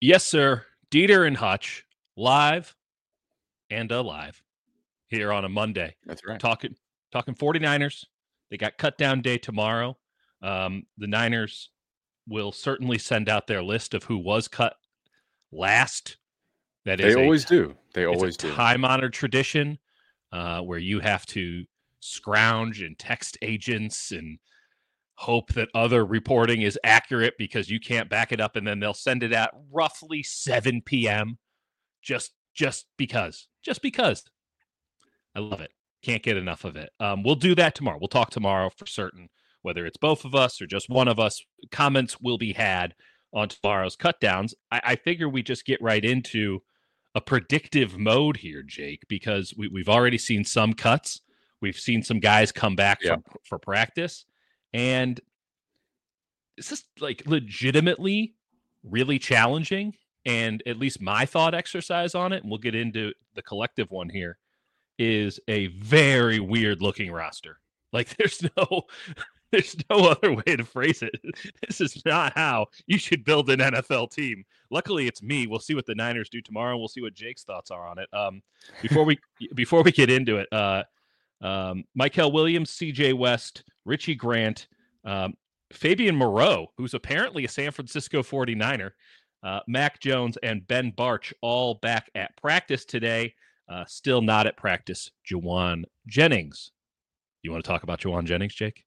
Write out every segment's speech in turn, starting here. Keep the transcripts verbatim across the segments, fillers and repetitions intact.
Yes, sir. Dieter and Hutch, live and alive here on a Monday. That's right. Talking talking 49ers. They got cut down day tomorrow. Um, the Niners will certainly send out their list of who was cut last. That They is a always do. They it's a always do. time-honored tradition uh, where you have to scrounge and text agents and hope that other reporting is accurate because you can't back it up, and then they'll send it at roughly seven p.m. just just because. Just because. I love it. Can't get enough of it. Um, we'll do that tomorrow. We'll talk tomorrow for certain, whether it's both of us or just one of us. Comments will be had on tomorrow's cut downs. I, I figure we just get right into a predictive mode here, Jake, because we, we've already seen some cuts. We've seen some guys come back Yeah. from, for practice. And this is like legitimately really challenging. And at least my thought exercise on it, and we'll get into the collective one here, is a very weird looking roster. Like there's no there's no other way to phrase it. This is not how you should build an N F L team. Luckily it's me. We'll see what the Niners do tomorrow. We'll see what Jake's thoughts are on it. Um before we before we get into it, uh um Mykel Williams, C J West, Richie Grant, um Fabian Moreau, who's apparently a San Francisco forty-niner, uh, Mac Jones, and Ben Barch all back at practice today. Uh, still not at practice, Jauan Jennings. You want to talk about Jauan Jennings, Jake?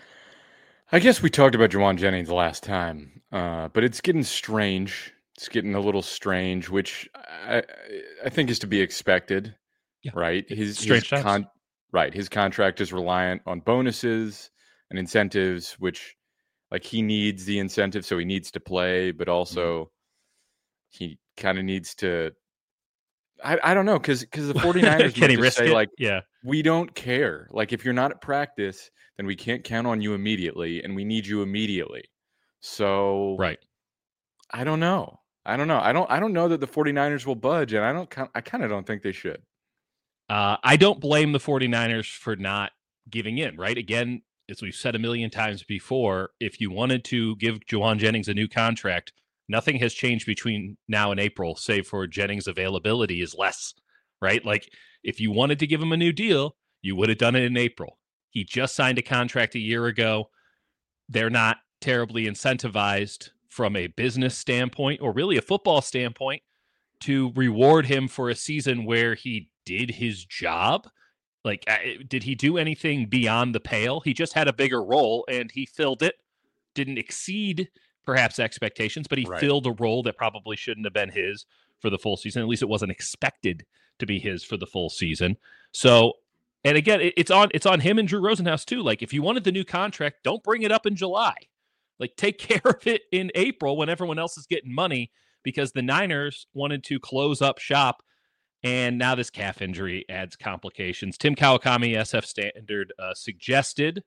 I guess we talked about Jauan Jennings last time, uh, but it's getting strange. It's getting a little strange, which I, I think is to be expected, Yeah. right? His, Strange his times. right. His contract is reliant on bonuses and incentives, which like he needs the incentive, so he needs to play, but also mm. he kind of needs to. I, I don't know, because because the 49ers Can he just risk say, it? like, yeah, we don't care. Like, if you're not at practice, then we can't count on you immediately, and we need you immediately. So, right. I don't know. I don't know. I don't. I don't know that the 49ers will budge, and I don't. I kind of don't think they should. Uh, I don't blame the 49ers for not giving in. Right. Again, as we've said a million times before, if you wanted to give Jauan Jennings a new contract, nothing has changed between now and April, save for Jennings' availability is less, right? Like, if you wanted to give him a new deal, you would have done it in April. He just signed a contract a year ago. They're not terribly incentivized from a business standpoint or really a football standpoint to reward him for a season where he did his job. Like, did he do anything beyond the pale? He just had a bigger role and he filled it, didn't exceed perhaps expectations, but he right. filled a role that probably shouldn't have been his for the full season. At least it wasn't expected to be his for the full season. So, and again, it, it's on it's on him and Drew Rosenhaus too. Like, if you wanted the new contract, don't bring it up in July. Like, take care of it in April when everyone else is getting money, because the Niners wanted to close up shop, and now this calf injury adds complications. Tim Kawakami, S F Standard, uh, suggested,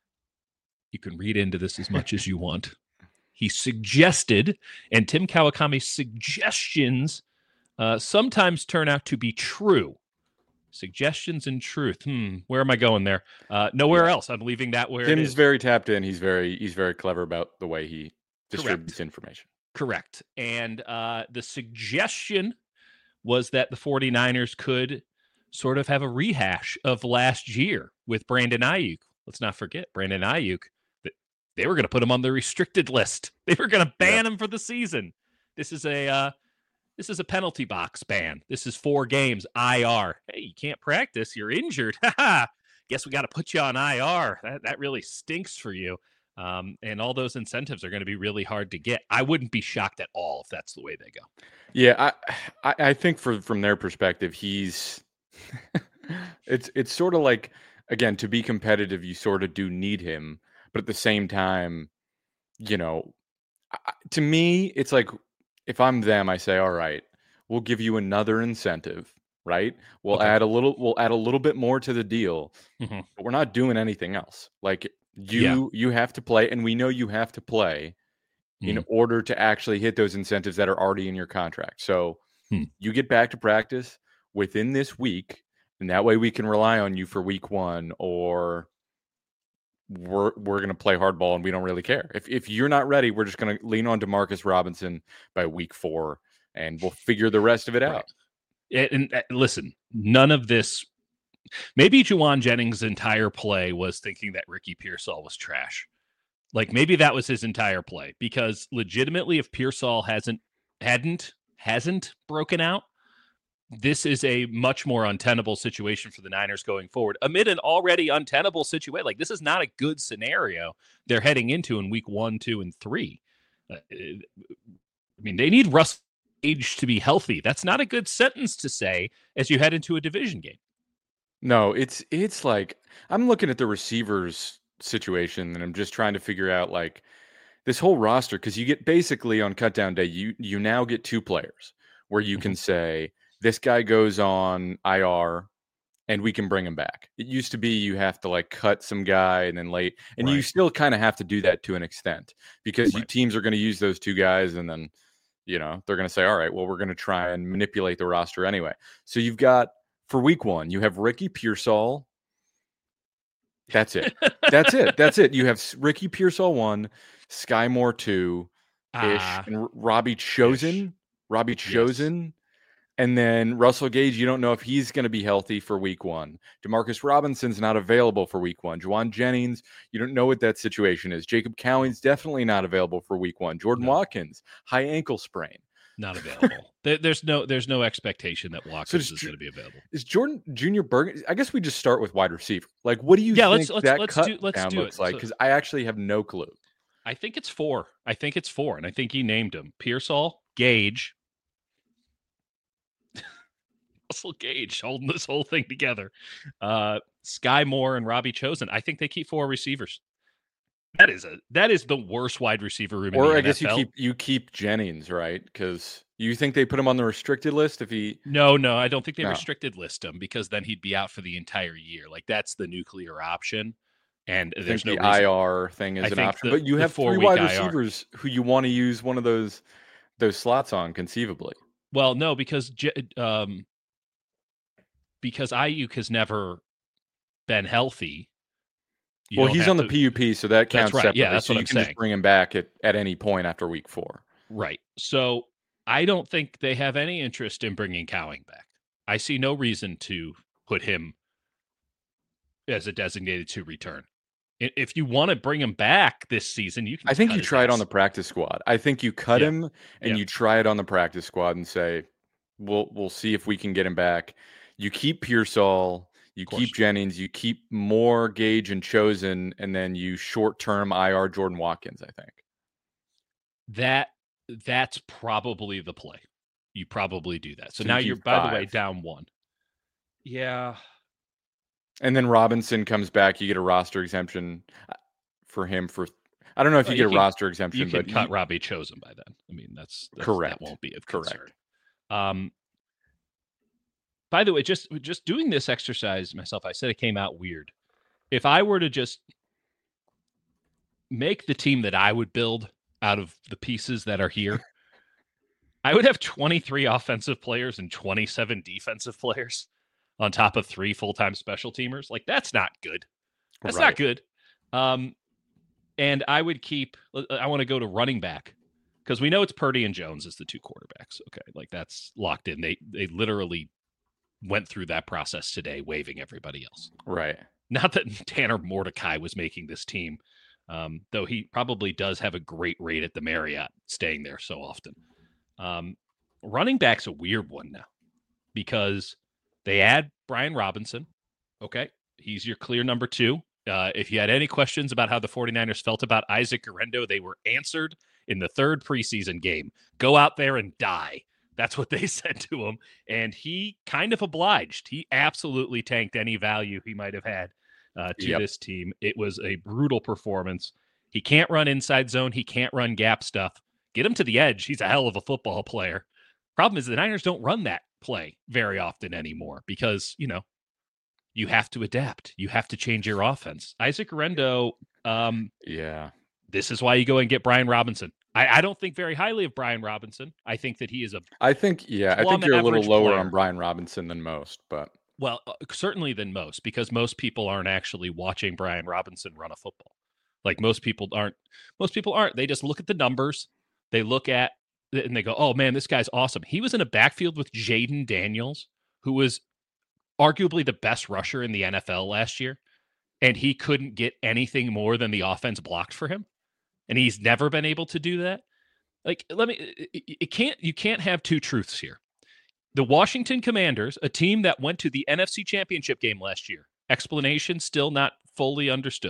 you can read into this as much as you want, he suggested, and Tim Kawakami's suggestions uh, sometimes turn out to be true. Suggestions and truth. Hmm. Where am I going there? Uh, nowhere yeah. else. I'm leaving that where Tim's it is. very tapped in. He's very he's very clever about the way he distributes Correct. information. Correct. And uh, the suggestion was that the 49ers could sort of have a rehash of last year with Brandon Ayuk. Let's not forget Brandon Ayuk. They were going to put him on the restricted list. They were going to ban yeah. him for the season. This is a uh, this is a penalty box ban. This is four games, I R. Hey, you can't practice. You're injured. Guess we got to put you on I R. That that really stinks for you. Um, and all those incentives are going to be really hard to get. I wouldn't be shocked at all if that's the way they go. Yeah, I I, I think for from their perspective, he's it's it's sort of like, again, to be competitive, you sort of do need him. But at the same time, you know, to me, it's like, if I'm them, I say, all right, we'll give you another incentive, right? We'll okay. add a little, we'll add a little bit more to the deal, mm-hmm. but we're not doing anything else. Like you, yeah. you have to play, and we know you have to play mm-hmm. in order to actually hit those incentives that are already in your contract. So mm-hmm. you get back to practice within this week, and that way we can rely on you for week one, or we're we're going to play hardball and we don't really care. If if you're not ready, we're just going to lean on Demarcus Robinson by week four, and we'll figure the rest of it Right. out. And, and uh, listen, none of this. Maybe Juwan Jennings' entire play was thinking that Ricky Pearsall was trash. Like maybe that was his entire play, because legitimately, if Pearsall hasn't hadn't hasn't broken out, this is a much more untenable situation for the Niners going forward amid an already untenable situation. Like this is not a good scenario they're heading into in week one, two, and three. Uh, I mean, they need Russ Gage to be healthy. That's not a good sentence to say as you head into a division game. No, it's it's like I'm looking at the receivers situation and I'm just trying to figure out like this whole roster, because you get basically on cutdown day, you you now get two players where you can say this guy goes on I R and we can bring him back. It used to be you have to like cut some guy and then late, and you Right. still kind of have to do that to an extent because you Right. teams are going to use those two guys, and then you know they're going to say, all right, well we're going to try and manipulate the roster anyway. So you've got for week one, you have Ricky Pearsall. That's it. That's it. That's it. You have S- Ricky Pearsall one, Sky Moore two, ish, Ah, and R- Robbie Chosen. Robbie Yes. Chosen. And then Russell Gage, you don't know if he's going to be healthy for week one. Demarcus Robinson's not available for week one. Juwan Jennings, you don't know what that situation is. Jacob Cowing's definitely not available for week one. Jordan No. Watkins, high ankle sprain. not available. there, there's no there's no expectation that Watkins does is Ju- going to be available. Is Jordan Junior Bergen? I guess we just start with wide receiver. Like, what do you Yeah, think let's- let's- that let's cut do- let's down do looks it. like? So- Because I actually have no clue. I think it's four. I think it's four, and I think he named them: Pearsall, Gage, Russell Gage, holding this whole thing together. Uh, Sky Moore and Robbie Chosen. I think they keep four receivers. That is a that is the worst wide receiver room in Or the I guess you N F L. keep you keep Jennings, right? Because you think they put him on the restricted list if he. No, no, I don't think they No. restricted list him, because then he'd be out for the entire year. Like that's the nuclear option, and I there's think no the reason. I R thing is I an think option, the- but you the have three four-week wide I R. receivers who you want to use one of those those slots on conceivably. Well, no, because J- um, because Ayuk has never been healthy. You well, don't he's have on the to- P U P, so that counts right. separately. Yeah, that's so what you I'm can saying. just bring him back at, at any point after week four. Right. So I don't think they have any interest in bringing Cowing back. I see no reason to put him as a designated to return. I- If you want to bring him back this season, you can. I just think cut you his try it on ass. the practice squad. I think you cut Yeah. him and Yeah. you try it on the practice squad and say, we'll we'll see if we can get him back. You keep Pearsall, you course. keep Jennings, you keep Moore, Gage, and Chosen, and then you short term I R Jordan Watkins, I think. That that's probably the play. You probably do that. So, So you now keep you're, by the way, five. down one. Yeah. And then Robinson comes back, you get a roster exemption uh, for him for I don't know if Well, you you get a can- roster exemption, You can but cut you- Robbie Chosen by then. I mean, that's, that's Correct. That won't be of Correct. concern. Um, by the way, just just doing this exercise myself, I said it came out weird. If I were to just make the team that I would build out of the pieces that are here, I would have twenty-three offensive players and twenty-seven defensive players on top of three full-time special teamers. Like, that's not good. That's Right. not good. Um, and I would keep, I want to go to running back, because we know it's Purdy and Jones as the two quarterbacks. Okay. Like, that's locked in. They, they literally went through that process today, waiving everybody else. Right. Not that Tanner Mordecai was making this team, um, though he probably does have a great rate at the Marriott, staying there so often. Um, running back's a weird one now, because they add Brian Robinson. Okay. He's your clear number two. Uh, if you had any questions about how the 49ers felt about Isaac Guerrero, they were answered in the third preseason game. Go out there and die. That's what they said to him. And he kind of obliged. He absolutely tanked any value he might have had uh, to Yep. this team. It was a brutal performance. He can't run inside zone. He can't run gap stuff. Get him to the edge. He's a hell of a football player. Problem is the Niners don't run that play very often anymore, because, you know, you have to adapt. You have to change your offense. Isaac Guerrero, um, Yeah. this is why you go and get Brian Robinson. I, I don't think very highly of Brian Robinson. I think that he is a I think, yeah, I Plum think you're a little average lower player. on Brian Robinson than most, but Well, uh, certainly than most, because most people aren't actually watching Brian Robinson run a football. Like most people aren't. Most people aren't. They just look at the numbers. They look at and they go, "Oh man, this guy's awesome." He was in a backfield with Jaden Daniels, who was arguably the best rusher in the N F L last year, and he couldn't get anything more than the offense blocked for him, and he's never been able to do that. Like, let me. It, it can't. You can't have two truths here. The Washington Commanders, a team that went to the N F C Championship game last year, explanation still not fully understood.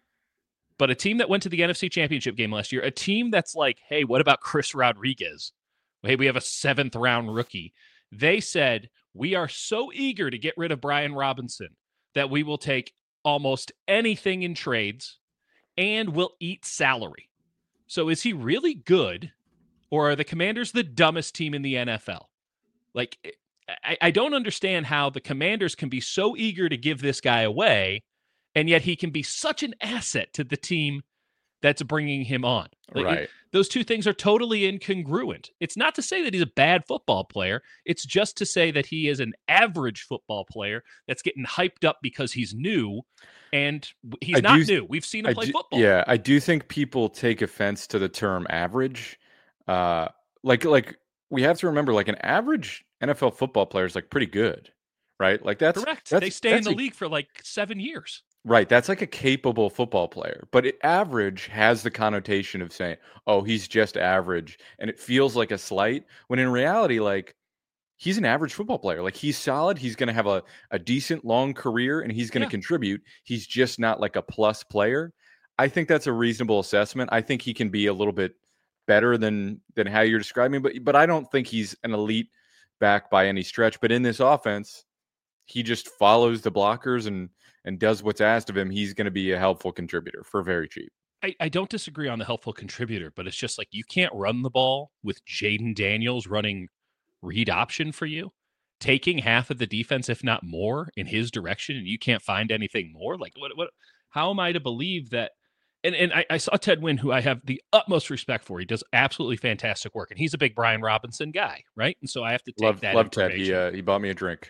But a team that went to the N F C Championship game last year, a team that's like, hey, what about Chris Rodriguez? Hey, we have a seventh round rookie. They said, we are so eager to get rid of Brian Robinson that we will take almost anything in trades and we'll eat salary. So is he really good, or are the Commanders the dumbest team in the N F L? Like, I, I don't understand how the Commanders can be so eager to give this guy away, and yet he can be such an asset to the team that's bringing him on. Like, Right. it, those two things are totally incongruent. It's not to say that he's a bad football player. It's just to say that he is an average football player that's getting hyped up because he's new, and he's I not do- new. We've seen him I play do- football. Yeah, I do think people take offense to the term average. Uh, like, like we have to remember, like an average N F L football player is like pretty good, right? Like that's Correct. That's, They stay that's in the a- league for like seven years. Right. That's like a capable football player. But it, average has the connotation of saying, oh, he's just average. And it feels like a slight, when in reality, like, he's an average football player. Like, he's solid. He's going to have a, a decent long career and he's going to Yeah. contribute. He's just not like a plus player. I think that's a reasonable assessment. I think he can be a little bit better than than how you're describing, but but I don't think he's an elite back by any stretch. But in this offense, he just follows the blockers and and does what's asked of him. He's going to be a helpful contributor for very cheap. I, I don't disagree on the helpful contributor, but it's just like you can't run the ball with Jaden Daniels running read option for you, taking half of the defense, if not more, in his direction, and you can't find anything more. Like, what? What? How am I to believe that? And and I, I saw Ted Wynn, who I have the utmost respect for. He does absolutely fantastic work, and he's a big Brian Robinson guy, right? And so I have to take Love, that. love Ted. He information. uh, he bought me a drink.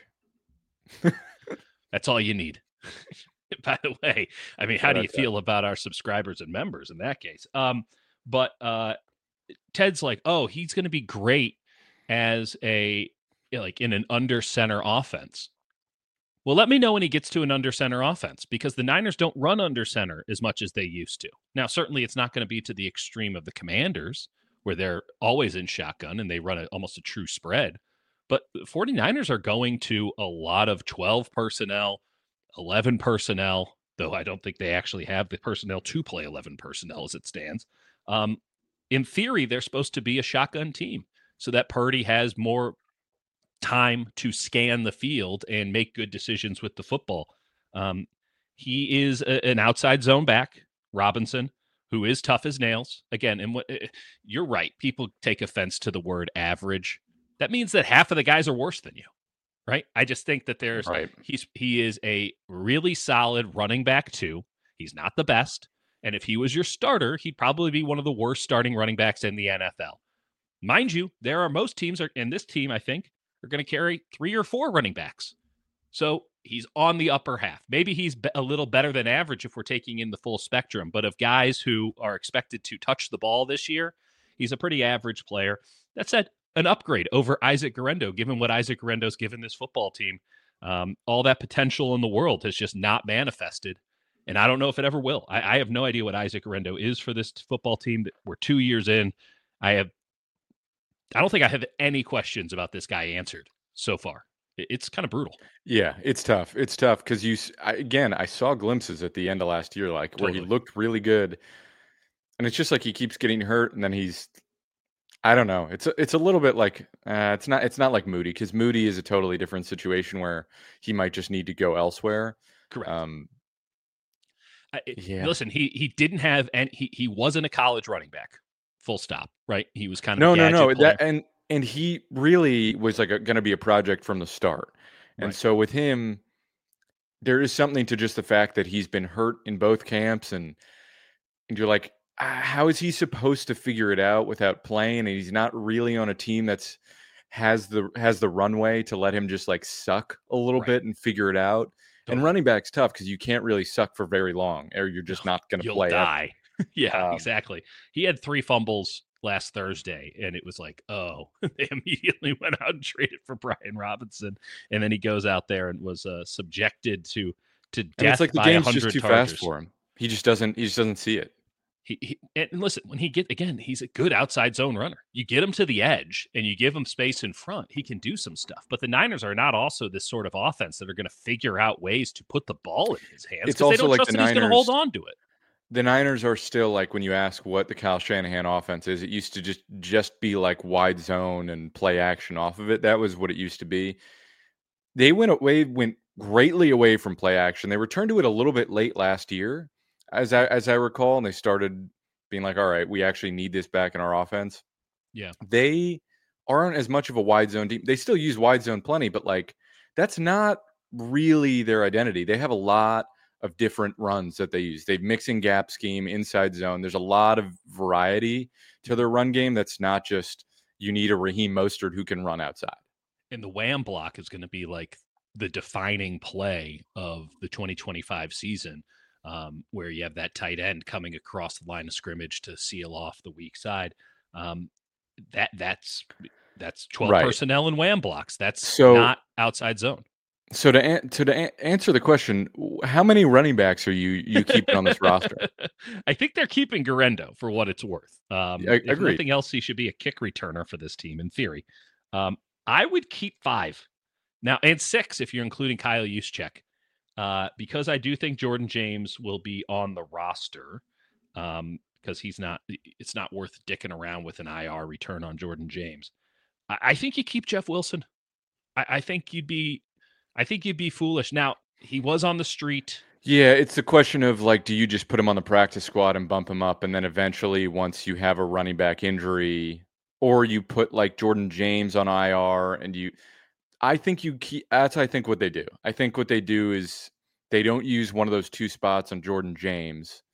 That's all you need. By the way, I mean, how Shout do out you Ted. feel about our subscribers and members in that case? Um, but uh, Ted's like, oh, he's going to be great as a like in an under center offense. Well, let me know when he gets to an under center offense, because the Niners don't run under center as much as they used to. Now, certainly it's not going to be to the extreme of the Commanders, where they're always in shotgun and they run a, almost a true spread. But the 49ers are going to a lot of twelve personnel, eleven personnel, though I don't think they actually have the personnel to play eleven personnel as it stands. Um, in theory, they're supposed to be a shotgun team so that Purdy has more time to scan the field and make good decisions with the football. Um, he is a, an outside zone back, Robinson, who is tough as nails. Again, and what you're right, people take offense to the word average. That means that half of the guys are worse than you, right? I just think that there's Right. he's he is a really solid running back too. He's not the best, and if he was your starter, he'd probably be one of the worst starting running backs in the N F L. Mind you, there are most teams, are, and this team, I think, are going to carry three or four running backs. So he's on the upper half. Maybe he's a little better than average if we're taking in the full spectrum. But of guys who are expected to touch the ball this year, he's a pretty average player. That said, an upgrade over Isaac Guerendo, given what Isaac Guerendo's given this football team. Um, all that potential in the world has just not manifested. And I don't know if it ever will. I, I have no idea what Isaac Guerendo is for this football team. We're two years in. I have I don't think I have any questions about this guy answered so far. It's kind of brutal. Yeah, it's tough. It's tough because you I, again, I saw glimpses at the end of last year, like where Totally. he looked really good, and it's just like he keeps getting hurt, and then he's, I don't know. It's a, it's a little bit like uh, it's not it's not like Moody, because Moody is a totally different situation where he might just need to go elsewhere. Correct. Um, I, yeah. Listen, he he didn't have and he he wasn't a college running back. Full stop. Right? He was kind of No, a no, gadget no. player. That and and he really was like going to be a project from the start. And Right. so with him, there is something to just the fact that he's been hurt in both camps, and and you're like, ah, how is he supposed to figure it out without playing? And he's not really on a team that's has the has the runway to let him just like suck a little Right. bit and figure it out. And Totally. running back's tough because you can't really suck for very long, or you're just not going to You'll play ever. die. Yeah, Um, exactly. He had three fumbles last Thursday, and it was like, oh, they immediately went out and traded for Brian Robinson, and then he goes out there and was uh, subjected to to and it's death like the by a game's just hundred too fast chargers. for him. He just doesn't. He just doesn't see it. He, he and listen, when he get again, he's a good outside zone runner. You get him to the edge and you give him space in front, he can do some stuff. But the Niners are not also this sort of offense that are going to figure out ways to put the ball in his hands It's because they also don't like trust the that he's going to hold Niners. on to it. The Niners are still like when you ask what the Kyle Shanahan offense is, it used to just just be like wide zone and play action off of it. That was what it used to be. They went away, went greatly away from play action. They returned to it a little bit late last year, as I as I recall, and they started being like, all right, we actually need this back in our offense. Yeah. They aren't as much of a wide zone team. They still use wide zone plenty, but like that's not really their identity. They have a lot of different runs that they use. They've mixing gap scheme, inside zone. There's a lot of variety to their run game. That's not just you need a Raheem Mostert who can run outside. And the wham block is going to be like the defining play of the twenty twenty-five season, um, where you have that tight end coming across the line of scrimmage to seal off the weak side. Um, that that's that's twelve Right. personnel and wham blocks. That's So not outside zone. so to an- to, to a- answer the question, w- how many running backs are you you keeping on this roster? I think they're keeping Garendo for what it's worth. Um, I, if agreed. nothing else, he should be a kick returner for this team in theory. Um, I would keep five now and six if you're including Kyle Juszczyk, uh, because I do think Jordan James will be on the roster um, because he's not. It's not worth dicking around with an I R return on Jordan James. I, I think you keep Jeff Wilson. I, I think you'd be. I think you'd be foolish. Now he was on the street. Yeah, it's a question of like, do you just put him on the practice squad and bump him up, and then eventually, once you have a running back injury, or you put like Jordan James on I R, and you, I think you keep. That's I think what they do. I think what they do is they don't use one of those two spots on Jordan James.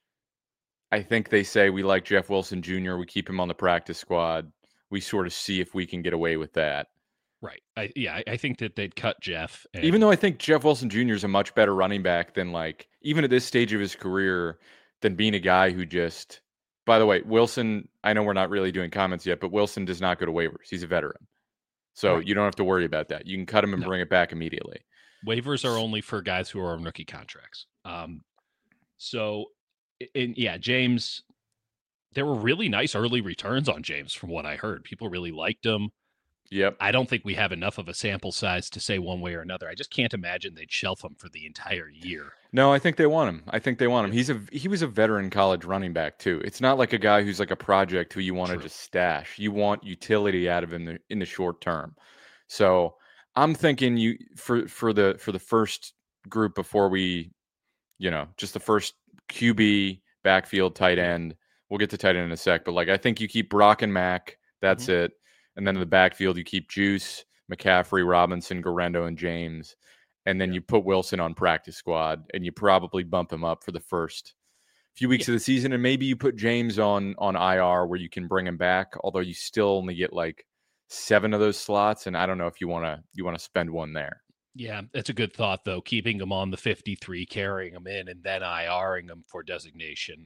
I think they say we like Jeff Wilson Junior We keep him on the practice squad. We sort of see if we can get away with that. Right. I, yeah, I, I think that they'd cut Jeff. And, Even though I think Jeff Wilson Junior is a much better running back than like even at this stage of his career than being a guy who just. By the way, Wilson. I know we're not really doing comments yet, but Wilson does not go to waivers. He's a veteran, so Right. you don't have to worry about that. You can cut him and No. bring it back immediately. Waivers are only for guys who are on rookie contracts. Um, so, and yeah, James. There were really nice early returns on James, from what I heard. People really liked him. Yep. I don't think we have enough of a sample size to say one way or another. I just can't imagine they'd shelf him for the entire year. No, I think they want him. I think they want him. He's a he was a veteran college running back too. It's not like a guy who's like a project who you want to True. just stash. You want utility out of him in the, in the short term. So I'm thinking you for for the for the first group before we, you know, just the first Q B backfield tight end. We'll get to tight end in a sec, but like I think you keep Brock and Mack. That's Mhm. it. And then in the backfield you keep Juice, McCaffrey, Robinson, Garendo, and James. And then Yeah. you put Wilson on practice squad, and you probably bump him up for the first few weeks Yeah. of the season. And maybe you put James on on I R where you can bring him back, although you still only get like seven of those slots. And I don't know if you want to you want to spend one there. Yeah, that's a good thought, though. Keeping him on the fifty-three, carrying him in, and then IRing him for designation.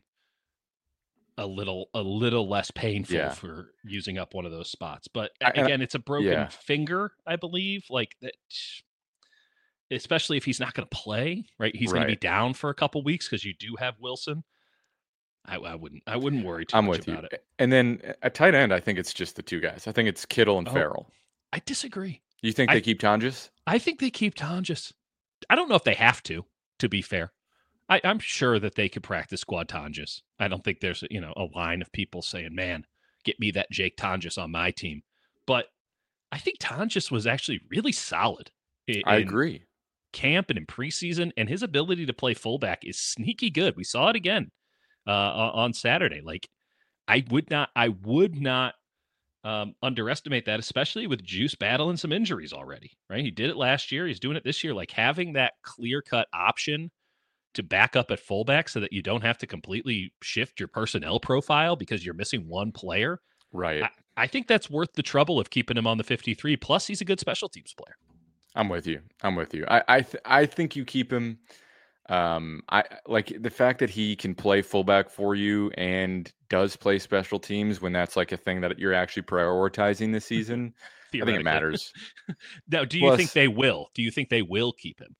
A little, a little less painful Yeah. for using up one of those spots. But I- and I- again, it's a broken yeah. finger, I believe. Like that, especially if he's not going to play, right? He's going to be Right. down for a couple weeks because you do have Wilson. I, I wouldn't, I wouldn't worry too I'm much with you. about it. And then at tight end, I think it's just the two guys. I think it's Kittle and Oh. Farrell. I disagree. You think I- they keep Tonjes? I think they keep Tonjes. I don't know if they have to, to be fair. I, I'm sure that they could practice squad Tonjes. I don't think there's, you know, a line of people saying, man, get me that Jake Tonjes on my team. But I think Tonjes was actually really solid in, I in agree. camp and in preseason, and his ability to play fullback is sneaky good. We saw it again uh, on Saturday. Like, I would not, I would not um, underestimate that, especially with Juice battling some injuries already, right? He did it last year. He's doing it this year. Like, having that clear-cut option to back up at fullback so that you don't have to completely shift your personnel profile because you're missing one player. Right. I, I think that's worth the trouble of keeping him on the fifty-three. Plus, he's a good special teams player. I'm with you. I'm with you. I I, th- I think you keep him. Um, I like the fact that he can play fullback for you and does play special teams when that's like a thing that you're actually prioritizing this season. I think it matters. Now, do you Plus, think they will? Do you think they will keep him?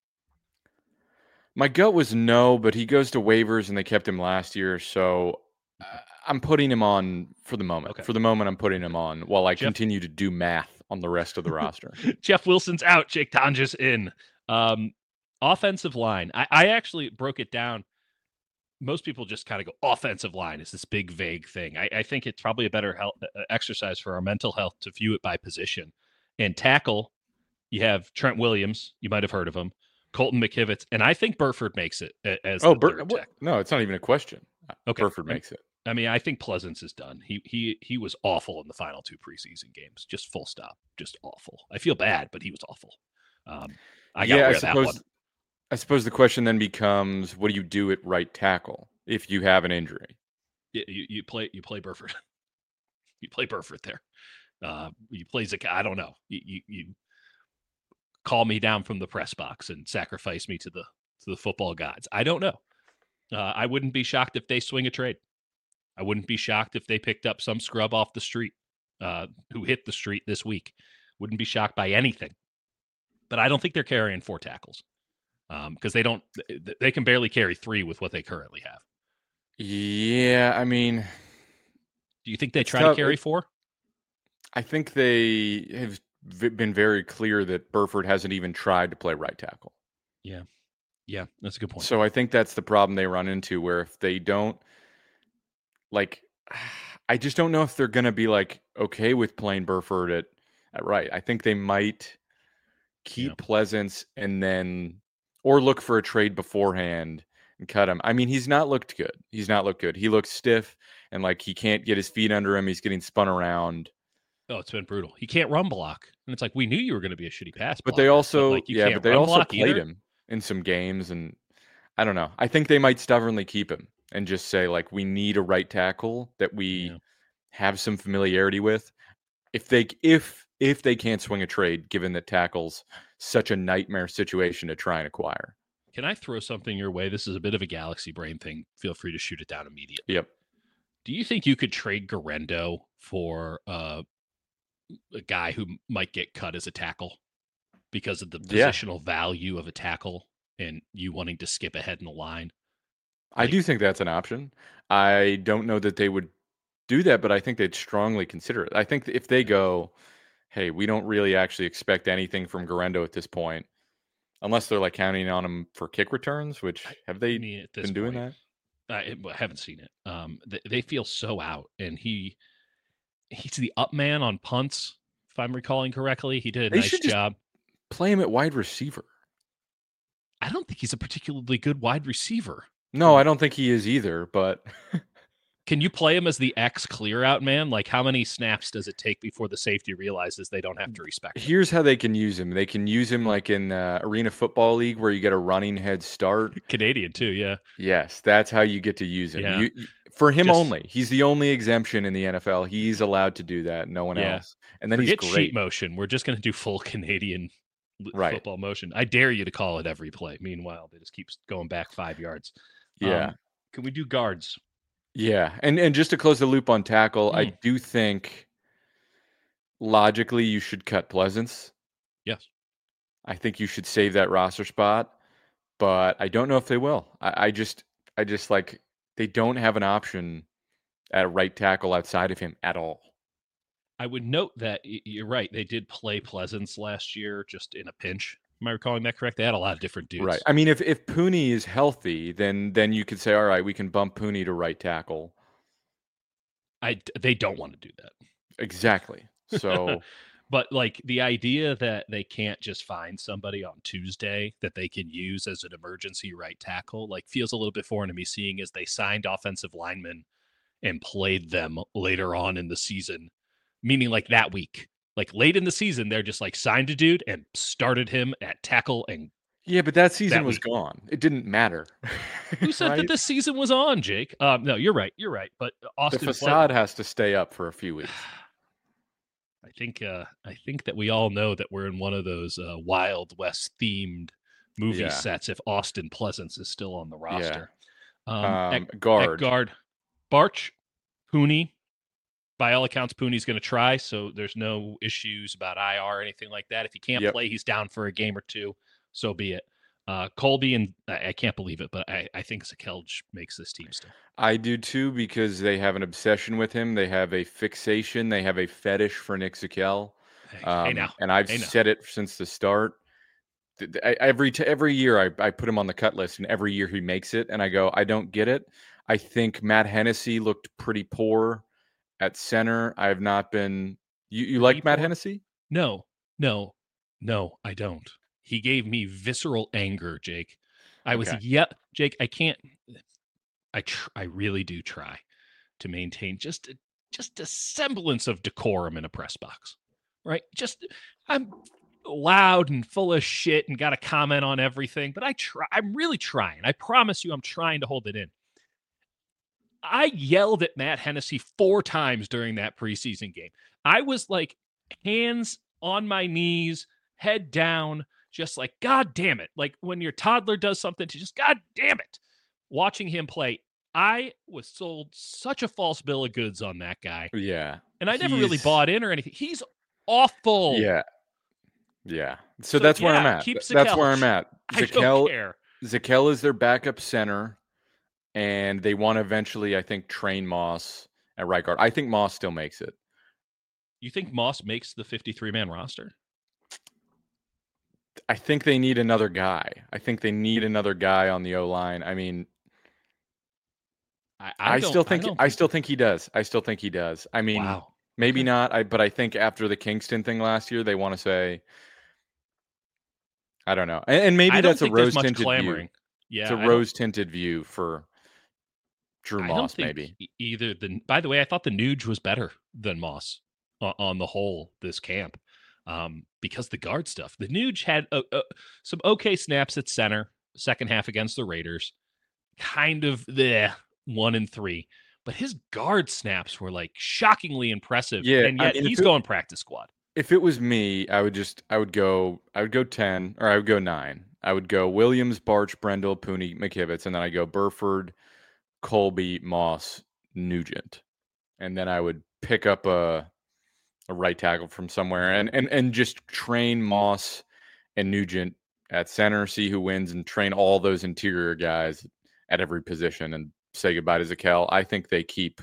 My gut was no, but he goes to waivers and they kept him last year, so uh, I'm putting him on for the moment. Okay. For the moment, I'm putting him on while I Jeff, continue to do math on the rest of the roster. Jeff Wilson's out. Jake Tonjes in. Um, offensive line. I, I actually broke it down. Most people just kind of go, offensive line is this big, vague thing. I, I think it's probably a better health, uh, exercise for our mental health to view it by position. And tackle, you have Trent Williams. You might have heard of him. Colton McKivitz, and I think Burford makes it as oh, Bur- no, it's not even a question. Okay, Burford makes it. I mean, I think Pleasance is done. He he he was awful in the final two preseason games. Just full stop. Just awful. I feel bad, but he was awful. Um, I got yeah, I suppose, that one. I suppose the question then becomes, what do you do at right tackle if you have an injury? You you, you play you play Burford. you play Burford there. Uh, you play Zakai. I don't know. You, you you call me down from the press box and sacrifice me to the to the football gods. I don't know. Uh, I wouldn't be shocked if they swing a trade. I wouldn't be shocked if they picked up some scrub off the street uh, who hit the street this week. Wouldn't be shocked by anything. But I don't think they're carrying four tackles because um, they don't. They can barely carry three with what they currently have. Yeah, I mean, do you think they try tough. to carry four? I think they have been very clear that Burford hasn't even tried to play right tackle. Yeah. Yeah, that's a good point. So I think that's the problem they run into, where if they don't, like, I just don't know if they're going to be, like, okay with playing Burford at, at right. I think they might keep yeah. Pleasance and then, or look for a trade beforehand and cut him. I mean, he's not looked good. He's not looked good. He looks stiff and like he can't get his feet under him. He's getting spun around. Oh, it's been brutal. He can't run block. And it's like, we knew you were going to be a shitty pass But blocker, they also, but like, yeah, but they also played either. him in some games. And I don't know. I think they might stubbornly keep him and just say, like, we need a right tackle that we yeah. have some familiarity with. If they, if, if they can't swing a trade, given that tackle's such a nightmare situation to try and acquire. Can I throw something your way? This is a bit of a galaxy brain thing. Feel free to shoot it down immediately. Yep. Do you think you could trade Garendo for uh, a guy who might get cut as a tackle because of the positional yeah. value of a tackle and you wanting to skip ahead in the line? Like, I do think that's an option. I don't know that they would do that, but I think they'd strongly consider it. I think if they go, hey, we don't really actually expect anything from Garendo at this point, unless they're like counting on him for kick returns, which have they I mean, been doing point, that? I haven't seen it. Um, they, they feel so out, and he he's the up man on punts, if I'm recalling correctly. He did a they nice job. Play him at wide receiver. I don't think he's a particularly good wide receiver. No, I don't think he is either, but can you play him as the X clear out man? Like, how many snaps does it take before the safety realizes they don't have to respect him? Here's how they can use him. They can use him like in uh, Arena Football League where you get a running head start. Canadian too, yeah. Yes, that's how you get to use him. Yeah. You, for him Just, only. He's the only exemption in the N F L. He's allowed to do that. No one yeah. else. And then Forget he's great. Sheet motion. We're just going to do full Canadian right. football motion. I dare you to call it every play. Meanwhile, they just keep going back five yards. Yeah. Um, can we do guards? Yeah, and and just to close the loop on tackle, mm. I do think logically you should cut Pleasance. Yes. I think you should save that roster spot, but I don't know if they will. I, I just I just like they don't have an option at right tackle outside of him at all. I would note that you're right. They did play Pleasance last year just in a pinch. Am I recalling that correct? They had a lot of different dudes. Right. I mean, if if Pooney is healthy, then then you could say, all right, we can bump Pooney to right tackle. I they don't want to do that. Exactly. So, but like the idea that they can't just find somebody on Tuesday that they can use as an emergency right tackle, like feels a little bit foreign to me. Seeing as they signed offensive linemen and played them later on in the season, meaning like that week. Like late in the season, they're just like signed a dude and started him at tackle. And yeah, but that season that was week. gone. It didn't matter. Who said right? that this season was on, Jake? Um, no, you're right. You're right. But Austin the facade Fletcher, has to stay up for a few weeks. I think uh, I think that we all know that we're in one of those uh, Wild West themed movie Yeah. sets if Austin Pleasance is still on the Yeah. roster. Um, at, Um, at guard. guard, Barch, Pooney. By all accounts, Pooney's going to try, so there's no issues about I R or anything like that. If he can't Yep. play, he's down for a game or two, so be it. Uh, Colby, and I, I can't believe it, but I, I think Zakelj makes this team still. I do too because they have an obsession with him. They have a fixation. They have a fetish for Nick Zakelj. Hey, Um, hey now. and I've Hey now. said it since the start. Th- th- I- Every t- every year I, I put him on the cut list, and every year he makes it, and I go, I don't get it. I think Matt Hennessy looked pretty poor at center. I have not been. You you like Matt Poor? Hennessy? No, no, no, I don't. He gave me visceral anger, Jake. I was Okay. yeah, Jake. I can't. I tr- I really do try to maintain just a, just a semblance of decorum in a press box, right? Just I'm loud and full of shit and got to comment on everything, but I try. I'm really trying. I promise you, I'm trying to hold it in. I yelled at Matt Hennessy four times during that preseason game. I was like hands on my knees, head down, just like, God damn it. Like when your toddler does something to just, God damn it. Watching him play, I was sold such a false bill of goods on that guy. Yeah. And I never really He's- bought in or anything. He's awful. Yeah. Yeah. So, So, that's where I'm yeah, at. keep Th- That's where Zakelj. I'm at. I don't Zakelj, care. Zakelj is their backup center, and they want to eventually, I think, train Moss at right guard. I think Moss still makes it. You think Moss makes the fifty-three man roster? I think they need another guy. I think they need another guy on the O line. I mean, I, I, I, don't, still think I, don't think still think he does. I still think he does. I mean, wow. maybe Okay. not. I but I think after the Kingston thing last year, they want to say, I don't know, and, and maybe I don't that's a think there's rose much tinted view. clamoring. Yeah, It's a I don't- rose tinted view for Drew I don't Moss, think maybe. e- either. The by the way, I thought the Nuge was better than Moss on, on the whole this camp um, because the guard stuff. The Nuge had uh, uh, some okay snaps at center, second half against the Raiders, kind of the one and three, but his guard snaps were like shockingly impressive. Yeah, and I yet mean, if he's it- going practice squad. If it was me, I would just I would go I would go ten or I would go nine. I would go Williams, Barch, Brendel, Pooney, McKivitz, and then I go Burford, Colby, Moss, Nugent, and then I would pick up a a right tackle from somewhere and and and just train Moss and Nugent at center, see who wins, and train all those interior guys at every position and say goodbye to Zakelj. I think they keep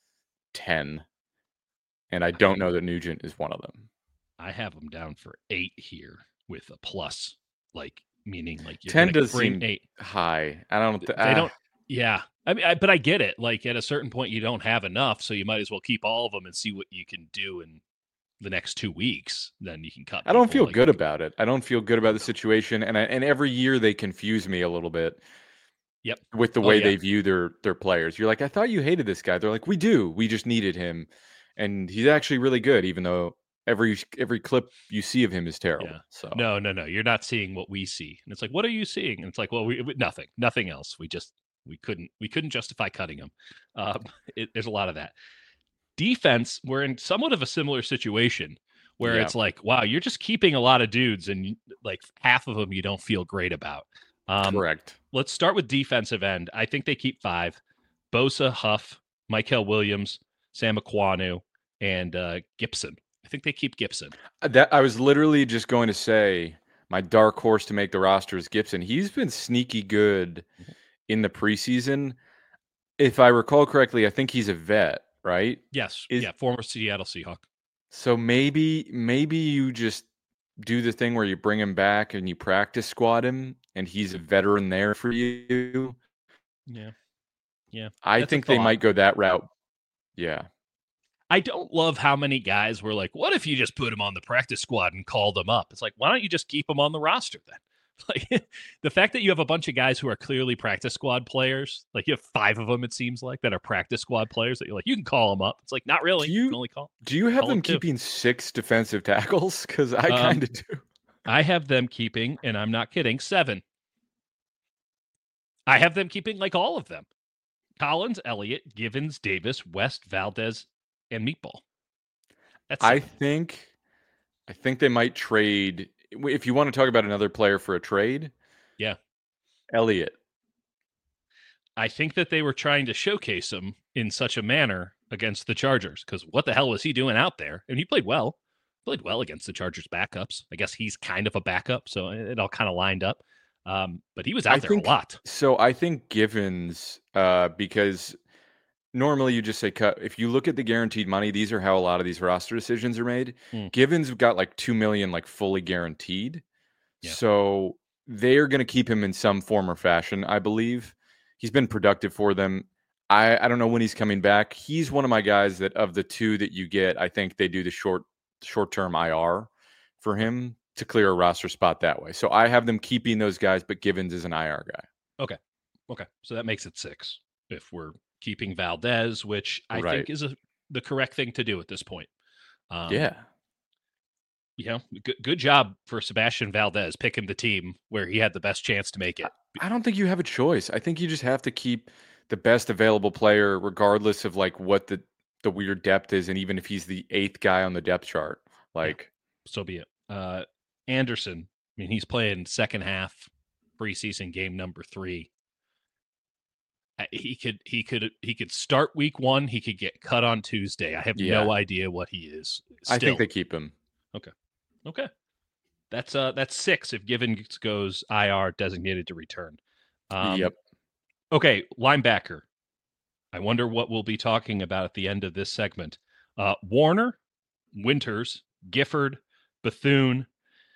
ten, and I don't know that Nugent is one of them. I have them down for eight here with a plus, like meaning like you're ten gonna does bring seem eight. high. I don't. Th- They ah, don't. Yeah, I mean, I, but I get it. Like at a certain point, you don't have enough, so you might as well keep all of them and see what you can do in the next two weeks. Then you can cut. I don't people, feel like- good about it. I don't feel good about the situation, and I, and every year they confuse me a little bit. Yep. With the Oh, way yeah. they view their their players, you're like, I thought you hated this guy. They're like, we do. We just needed him, and he's actually really good, even though every every clip you see of him is terrible. Yeah. So No, no, no. You're not seeing what we see, and it's like, what are you seeing? And it's like, well, we, we nothing, nothing else. We just we couldn't we couldn't justify cutting him. Um, it, there's a lot of that. Defense, we're in somewhat of a similar situation where Yeah. it's like, wow, you're just keeping a lot of dudes, and like half of them you don't feel great about. Um, correct. Let's start with defensive end. I think they keep five: Bosa, Huff, Michael Williams, Sam Aquanu, and uh, Gibson. I think they keep Gibson. Uh, That I was literally just going to say my dark horse to make the roster is Gibson. He's been sneaky good in the preseason. If I recall correctly, I think he's a vet, right? Yes, Is- yeah, former Seattle Seahawk. So maybe maybe you just do the thing where you bring him back and you practice squad him, and he's a veteran there for you. Yeah, yeah. I That's a think they thought. might go that route. Yeah. I don't love how many guys were like, what if you just put him on the practice squad and called them up? It's like, why don't you just keep him on the roster then? Like the fact that you have a bunch of guys who are clearly practice squad players, like you have five of them, it seems like, that are practice squad players that you're like, you can call them up. It's like, not really. Do You, you- can only call. Do you have Call them him too. keeping six defensive tackles? Because I Um, kind of do. I have them keeping, and I'm not kidding, seven. I have them keeping like all of them. Collins, Elliott, Givens, Davis, West, Valdez, and Meatball. That's I seven. think I think they might trade if you want to talk about another player for a trade, Yeah. Elliott. I think that they were trying to showcase him in such a manner against the Chargers because what the hell was he doing out there? And he played well, played well against the Chargers backups. I guess he's kind of a backup, so it all kind of lined up. Um, but he was I out there a think lot. so I think Givens uh, because normally you just say cut. If you look at the guaranteed money, these are how a lot of these roster decisions are made. Mm, Givens got like two million like fully guaranteed. yeah. So they're going to keep him in some form or fashion, I believe. He's been productive for them. I, I don't know when he's coming back. He's one of my guys that of the two that you get, I think they do the short short term I R for him to clear a roster spot that way. So I have them keeping those guys, but Givens is an I R guy. Okay. Okay. So that makes it six if we're keeping Valdez, which I Right. think is a, the correct thing to do at this point. Um, Yeah. You know, good, good job for Sebastian Valdez picking the team where he had the best chance to make it. I don't think you have a choice. I think you just have to keep the best available player, regardless of like what the the weird depth is, and even if he's the eighth guy on the depth chart. Like, So be it. Uh, Anderson, I mean, he's playing second half preseason game number three. Uh, He could, he could, he could start week one. He could get cut on Tuesday. I have yeah, no idea what he is. I think Still, they keep him. okay. That's uh, that's six if Givens goes I R, designated to return. Um, Yep. Okay, linebacker. I wonder what we'll be talking about at the end of this segment. Uh, Warner, Winters, Gifford, Bethune,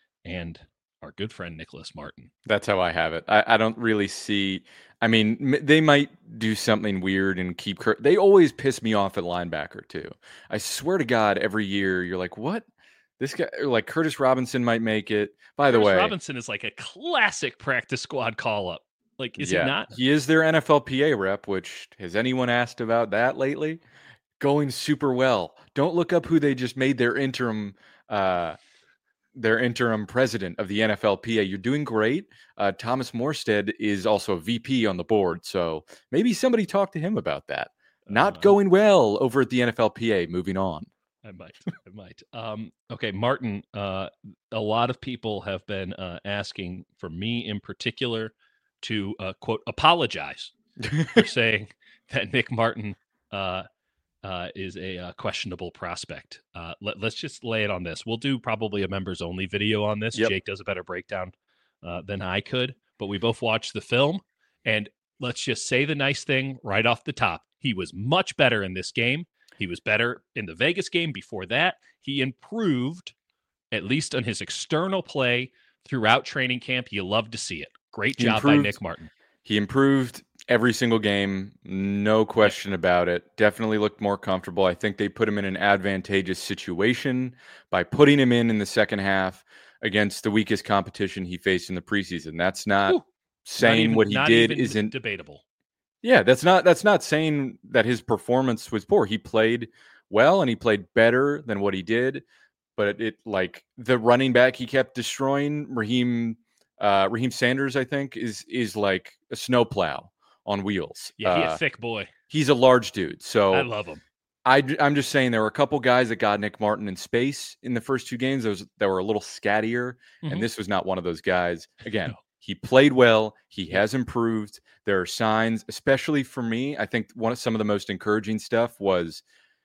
and our good friend Nicholas Martin. That's how I have it. I, I don't really see. I mean, m- they might do something weird and keep. Cur- they always piss me off at linebacker too. I swear to God, every year you're like, what? This guy, or like Curtis Robinson might make it. By the Curtis way, Robinson is like a classic practice squad call up. Like, is he yeah, not? he is their N F L P A rep. Which has anyone asked about that lately? Going super well. Don't look up who they just made their interim. Uh, their interim president of the N F L P A. You're doing great. Uh, Thomas Morstead is also a V P on the board, so maybe somebody talk to him about that. Not Uh, going well over at the N F L P A. Moving on. I might. I might. Um, okay, Martin. Uh, a lot of people have been uh, asking for me in particular to uh, quote apologize for saying that Nick Martin uh, uh, is a uh, questionable prospect. Uh, let, let's just lay it on this. We'll do probably a members only video on this. Yep. Jake does a better breakdown uh, than I could, but we both watched the film, and let's just say the nice thing right off the top. He was much better in this game. He was better in the Vegas game before that. He improved, at least on his external play throughout training camp. You love to see it. Great He job by improved. Nick Martin. He improved every single game, no question about it. Definitely looked more comfortable. I think they put him in an advantageous situation by putting him in in the second half against the weakest competition he faced in the preseason. That's not Whew. saying not even, what he not did even isn't debatable. Yeah, that's not that's not saying that his performance was poor. He played well and he played better than what he did, but it, it like the running back he kept destroying, Raheem uh Raheem Sanders, I think, is is like a snowplow on wheels. Yeah, he a Uh, thick boy. he's a large dude. So I love him. I, am just saying there were a couple guys that got Nick Martin in space in the first two games. Those that were a little scattier, Mhm. and this was not one of those guys. Again, No. he played well. He Yeah. has improved. There are signs, especially for me. I think one of some of the most encouraging stuff was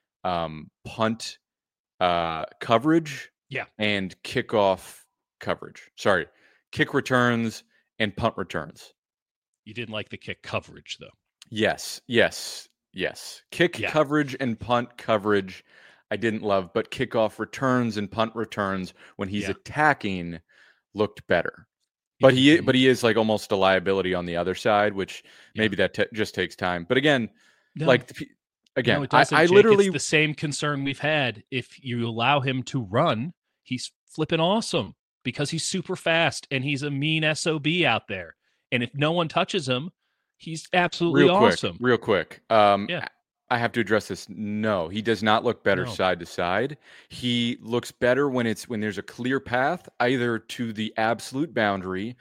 um, punt uh, coverage, Yeah. and kickoff coverage. Sorry, kick returns and punt returns. You didn't like the kick coverage, though. Yes, yes, yes. Kick Yeah. coverage and punt coverage, I didn't love, but kickoff returns and punt returns when he's Yeah. attacking looked better. He But did- he, but he is like almost a liability on the other side, which Yeah. maybe that t- just takes time. But again, No. like the, pe- again, no, it I, doesn't, I Jake. literally It's the same concern we've had. If you allow him to run, he's flipping awesome because he's super fast and he's a mean S O B out there. And if no one touches him, he's absolutely real quick, awesome. real quick. Um, Yeah. I have to address this. No, he does not look better No. side to side. He looks better when it's when there's a clear path either to the absolute boundary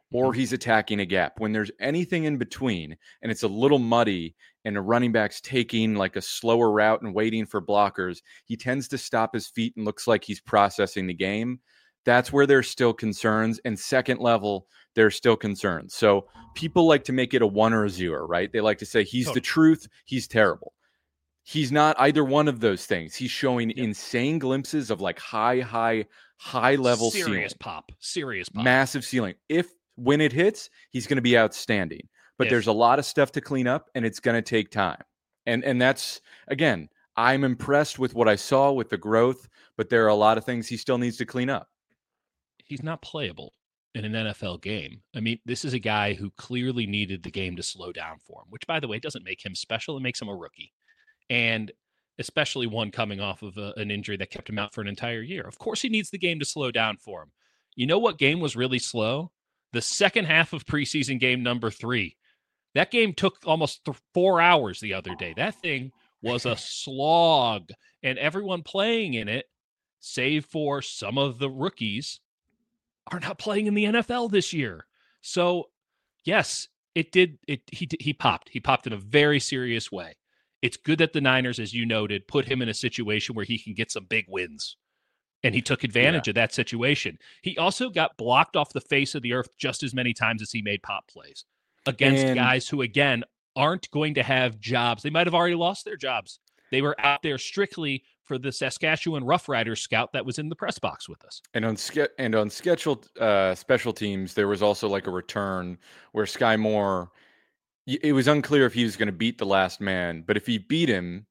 or Mhm. he's attacking a gap. When there's anything in between and it's a little muddy and a running back's taking like a slower route and waiting for blockers, he tends to stop his feet and looks like he's processing the game. That's where there's still concerns. And second level, there's still concerns. So people like to make it a one or a zero, right? They like to say he's the Totally. truth, he's terrible. He's not either one of those things. He's showing Yep. insane glimpses of like high, high, high level Serious ceiling, pop. Serious pop. massive ceiling. If when it hits, he's going to be outstanding. But If. there's a lot of stuff to clean up, and it's going to take time. And and that's again, I'm impressed with what I saw with the growth, but there are a lot of things he still needs to clean up. He's not playable in an N F L game. I mean, this is a guy who clearly needed the game to slow down for him, which, by the way, doesn't make him special. It makes him a rookie. And especially one coming off of a, an injury that kept him out for an entire year. Of course, he needs the game to slow down for him. You know what game was really slow? The second half of preseason game number three. That game took almost th- four hours the other day. That thing was a slog, and everyone playing in it, save for some of the rookies, are not playing in the N F L this year. So, yes, it did. It he he popped. He popped in a very serious way. It's good that the Niners, as you noted, put him in a situation where he can get some big wins. And he took advantage Yeah. of that situation. He also got blocked off the face of the earth just as many times as he made pop plays against And guys who, again, aren't going to have jobs. They might have already lost their jobs. They were out there strictly for the Saskatchewan Roughriders scout that was in the press box with us. And on ske- and on scheduled uh, special teams, there was also like a return where Sky Moore. It was unclear if he was going to beat the last man, but if he beat him,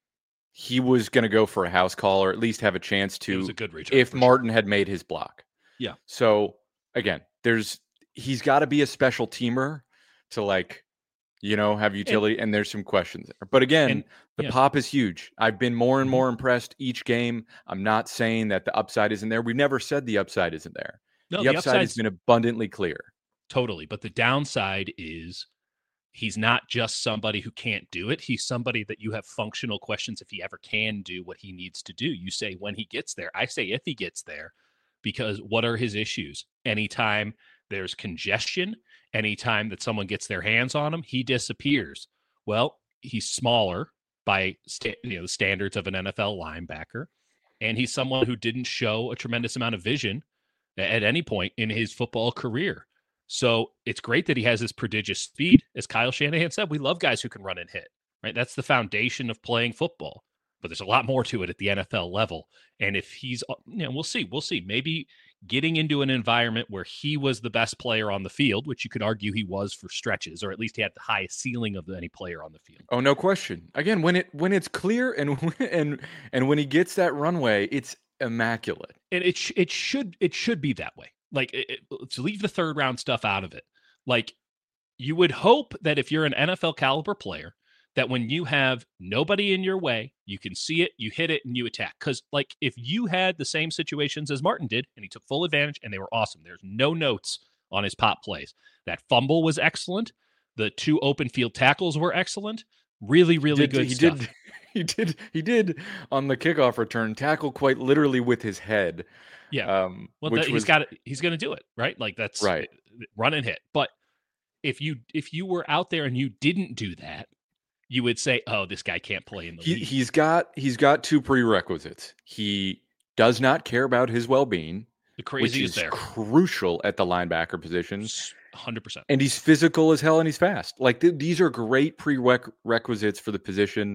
he was going to go for a house call or at least have a chance It was to a good return if for Martin sure. had made his block. Yeah. So again, there's he's got to be a special teamer to like, you know, have utility. And, and there's some questions there. But again, and, the yeah. pop is huge. I've been more and Mhm. more impressed each game. I'm not saying that the upside isn't there. We've never said the upside isn't there. No, the, the upside has upside's been abundantly clear. totally. But the downside is he's not just somebody who can't do it. He's somebody that you have functional questions if he ever can do what he needs to do. You say when he gets there. I say if he gets there, because what are his issues? Anytime there's congestion, anytime that someone gets their hands on him, he disappears. Well, he's smaller by sta- you know the standards of an N F L linebacker, and he's someone who didn't show a tremendous amount of vision at any point in his football career. So it's great that he has this prodigious speed. As Kyle Shanahan said, we love guys who can run and hit, right? That's the foundation of playing football. But there's a lot more to it at the N F L level. And if he's, you know, we'll see, we'll see. Maybe getting into an environment where he was the best player on the field, which you could argue he was for stretches, or at least he had the highest ceiling of any player on the field. Oh, no question. Again, when it when it's clear and and and when he gets that runway, it's immaculate. And it sh- it should it should be that way. Like it, it, to leave the third round stuff out of it. Like you would hope that if you're an N F L caliber player, that when you have nobody in your way, you can see it, you hit it, and you attack. Because like if you had the same situations as Martin did, and he took full advantage, and they were awesome. There's no notes on his pop plays. That fumble was excellent. The two open field tackles were excellent. Really, really Did- good he stuff. did he did he did on the kickoff return tackle quite literally with his head. Yeah. Um, Well, which that, he's was got it. He's going to do it, right? Like that's right. run and hit. But if you if you were out there and you didn't do that, you would say, "Oh, this guy can't play in the He league." he's got he's got two prerequisites. He does not care about his well-being, The which crazy is is there, crucial at the linebacker position. hundred percent. And he's physical as hell and he's fast. Like th- these are great prerequisites for the position.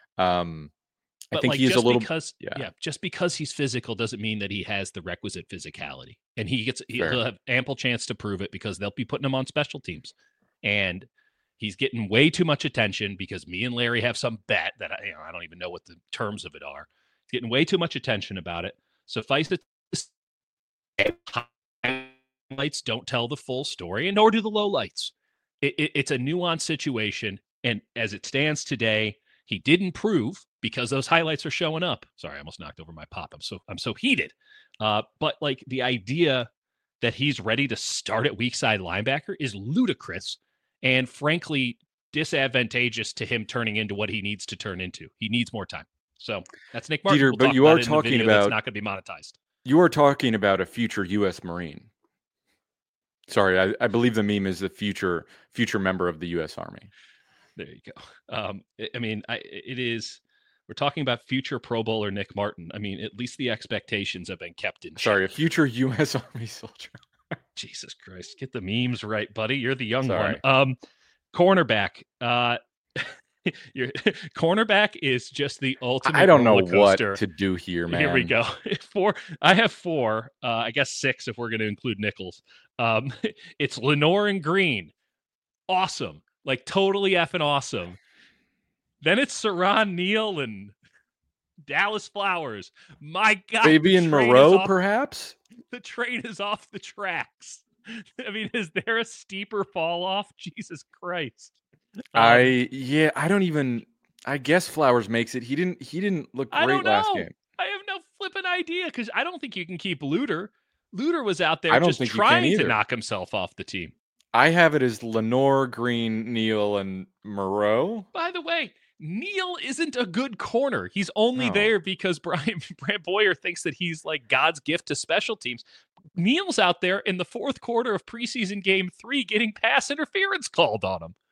Um, I But think like he is just a little because, yeah. yeah, just because he's physical doesn't mean that he has the requisite physicality, and he gets Fair. he'll have ample chance to prove it because they'll be putting him on special teams, and he's getting way too much attention because me and Larry have some bet that I, you know, I don't even know what the terms of it are. He's getting way too much attention about it. Suffice it, highlights don't tell the full story, and nor do the lowlights. It, it, it's a nuanced situation, and as it stands today, he didn't prove because those highlights are showing up. Sorry, I almost knocked over my pop. I'm so I'm so heated. Uh, but like the idea that he's ready to start at weak side linebacker is ludicrous, and frankly disadvantageous to him turning into what he needs to turn into. He needs more time. So that's Nick Martin. Dieter, We'll but talk you about are it in the talking video that's about not going to be monetized. you are talking about a future U S Marine. Sorry, I, I believe the meme is the future future member of the U S Army. There you go. Um, I, I mean, I, it is. We're talking about future Pro Bowler Nick Martin. I mean, at least the expectations have been kept in Sorry, check. a future U S Army soldier. Jesus Christ, get the memes right, buddy. You're the young Sorry. one. Um, cornerback. Uh, your cornerback is just the ultimate. I don't know roller coaster. what to do here, man. Here we go. Four. I have four. Uh, I guess six if we're going to include Nichols. Um, it's Lenore and Green. Awesome. Like totally effing awesome. Then it's Saran Neal and Dallas Flowers. My God. Fabian Moreau, off, perhaps? The train is off the tracks. I mean, is there a steeper fall off? Jesus Christ. Um, I yeah, I don't even I guess Flowers makes it. He didn't he didn't look great last game. I have no flipping idea because I don't think you can keep Luter. Luter was out there I don't just think trying to knock himself off the team. I have it as Lenore, Green, Neal, and Moreau. By the way, Neal isn't a good corner. He's only no. there because Brian Brant Boyer thinks that he's like God's gift to special teams. Neal's out there in the fourth quarter of preseason game three getting pass interference called on him.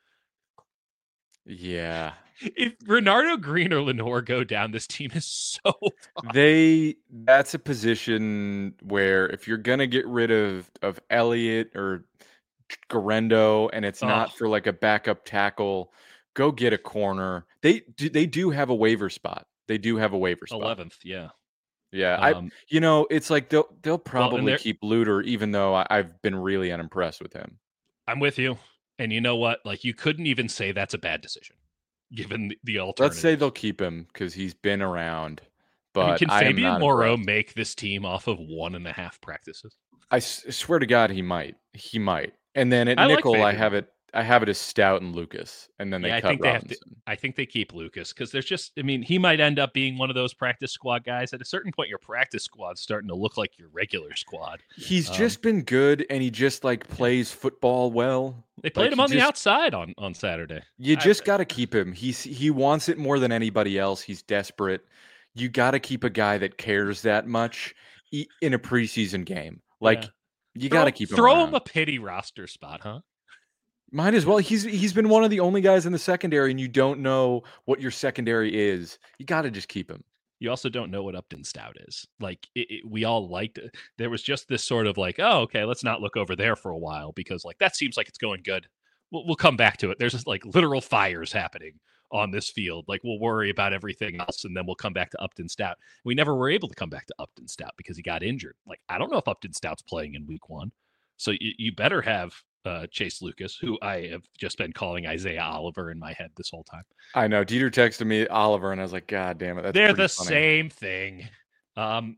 Yeah. If Renardo Green or Lenore go down, this team is so fun. They that's a position where if you're gonna get rid of of Elliott or Garendo and it's not oh. for like a backup tackle, go get a corner. They do they do have a waiver spot. They do have a waiver spot. eleventh, yeah. Yeah. Um, I you know, it's like they'll they'll probably well, keep Luter, even though I, I've been really unimpressed with him. I'm with you. And you know what? Like, you couldn't even say that's a bad decision, given the, the alternative. Let's say they'll keep him because he's been around. But I mean, can Fabian Moreau impressed. make this team off of one and a half practices? I s- swear to God, he might. He might. And then at I nickel, like I have it. I have it as Stout and Lucas, and then they yeah, cut I think Robinson. They have to, I think they keep Lucas because there's just. I mean, he might end up being one of those practice squad guys. At a certain point, your practice squad's starting to look like your regular squad. He's um, just been good, and he just like plays football well. They played like, him on just, the outside on, on Saturday. You just got to keep him. He's he wants it more than anybody else. He's desperate. You got to keep a guy that cares that much in a preseason game. Like yeah. you got to keep him. Throw around. him a pity roster spot, huh? Might as well. He's he's been one of the only guys in the secondary, and you don't know what your secondary is. You got to just keep him. You also don't know what Upton Stout is. Like it, it, we all liked it. There was just this sort of like, oh, okay, let's not look over there for a while because like that seems like it's going good. We'll, we'll come back to it. There's just like literal fires happening on this field. Like we'll worry about everything else, and then we'll come back to Upton Stout. We never were able to come back to Upton Stout because he got injured. Like I don't know if Upton Stout's playing in week one, so you, you better have. Uh, Chase Lucas, who I have just been calling Isaiah Oliver in my head this whole time. I know. Dieter texted me Oliver, and I was like, God damn it. That's They're the funny. same thing. Um,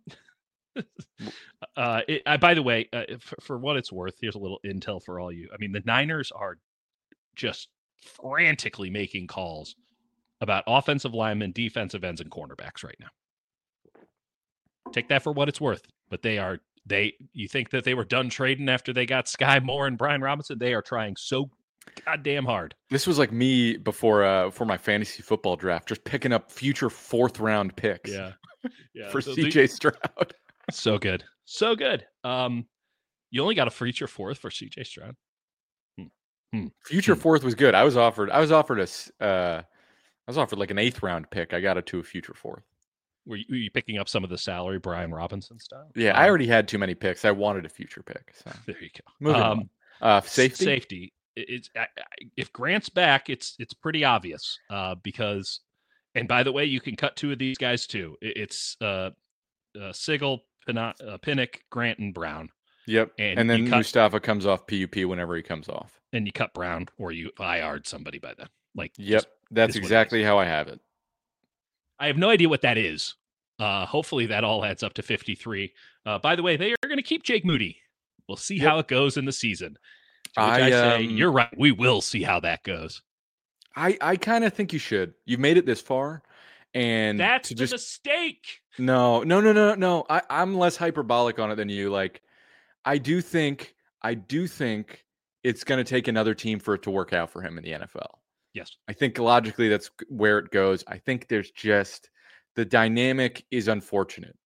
uh, it, I, by the way, uh, for, for what it's worth, here's a little intel for all you. I mean, the Niners are just frantically making calls about offensive linemen, defensive ends, and cornerbacks right now. Take that for what it's worth, but they are They, you think that they were done trading after they got Sky Moore and Brian Robinson? They are trying so goddamn hard. This was like me before, uh, for my fantasy football draft, just picking up future fourth round picks. Yeah, yeah. for so C J Stroud. So good, so good. Um, you only got a future fourth for C J Stroud. Hmm. Hmm. Future hmm. fourth was good. I was offered. I was offered a. Uh, I was offered like an eighth round pick. I got it to a future fourth. Were you, were you picking up some of the salary Brian Robinson style? Yeah, um, I already had too many picks. I wanted a future pick. So. There you go. Moving um, on. Uh, safety. Safety. It's I, I, if Grant's back, it's it's pretty obvious uh, because, and by the way, you can cut two of these guys too. It, it's uh, uh, Sigel, Pinnock, uh, Pinnock, Grant, and Brown. Yep. And, and then cut, Mustafa comes off P U P whenever he comes off. And you cut Brown, or you I R'd somebody by then. Like, yep, just, that's exactly how I have it. I have no idea what that is. Uh, hopefully that all adds up to fifty-three. Uh, by the way, they are going to keep Jake Moody. We'll see yep. how it goes in the season. To which I, I say, um, you're right. We will see how that goes. I, I kind of think you should. You've made it this far. And that's to the just, mistake. No, no, no, no, no. I, I'm less hyperbolic on it than you. Like, I do think, I do think it's going to take another team for it to work out for him in the N F L. Yes. I think logically that's where it goes. I think there's just the dynamic is unfortunate.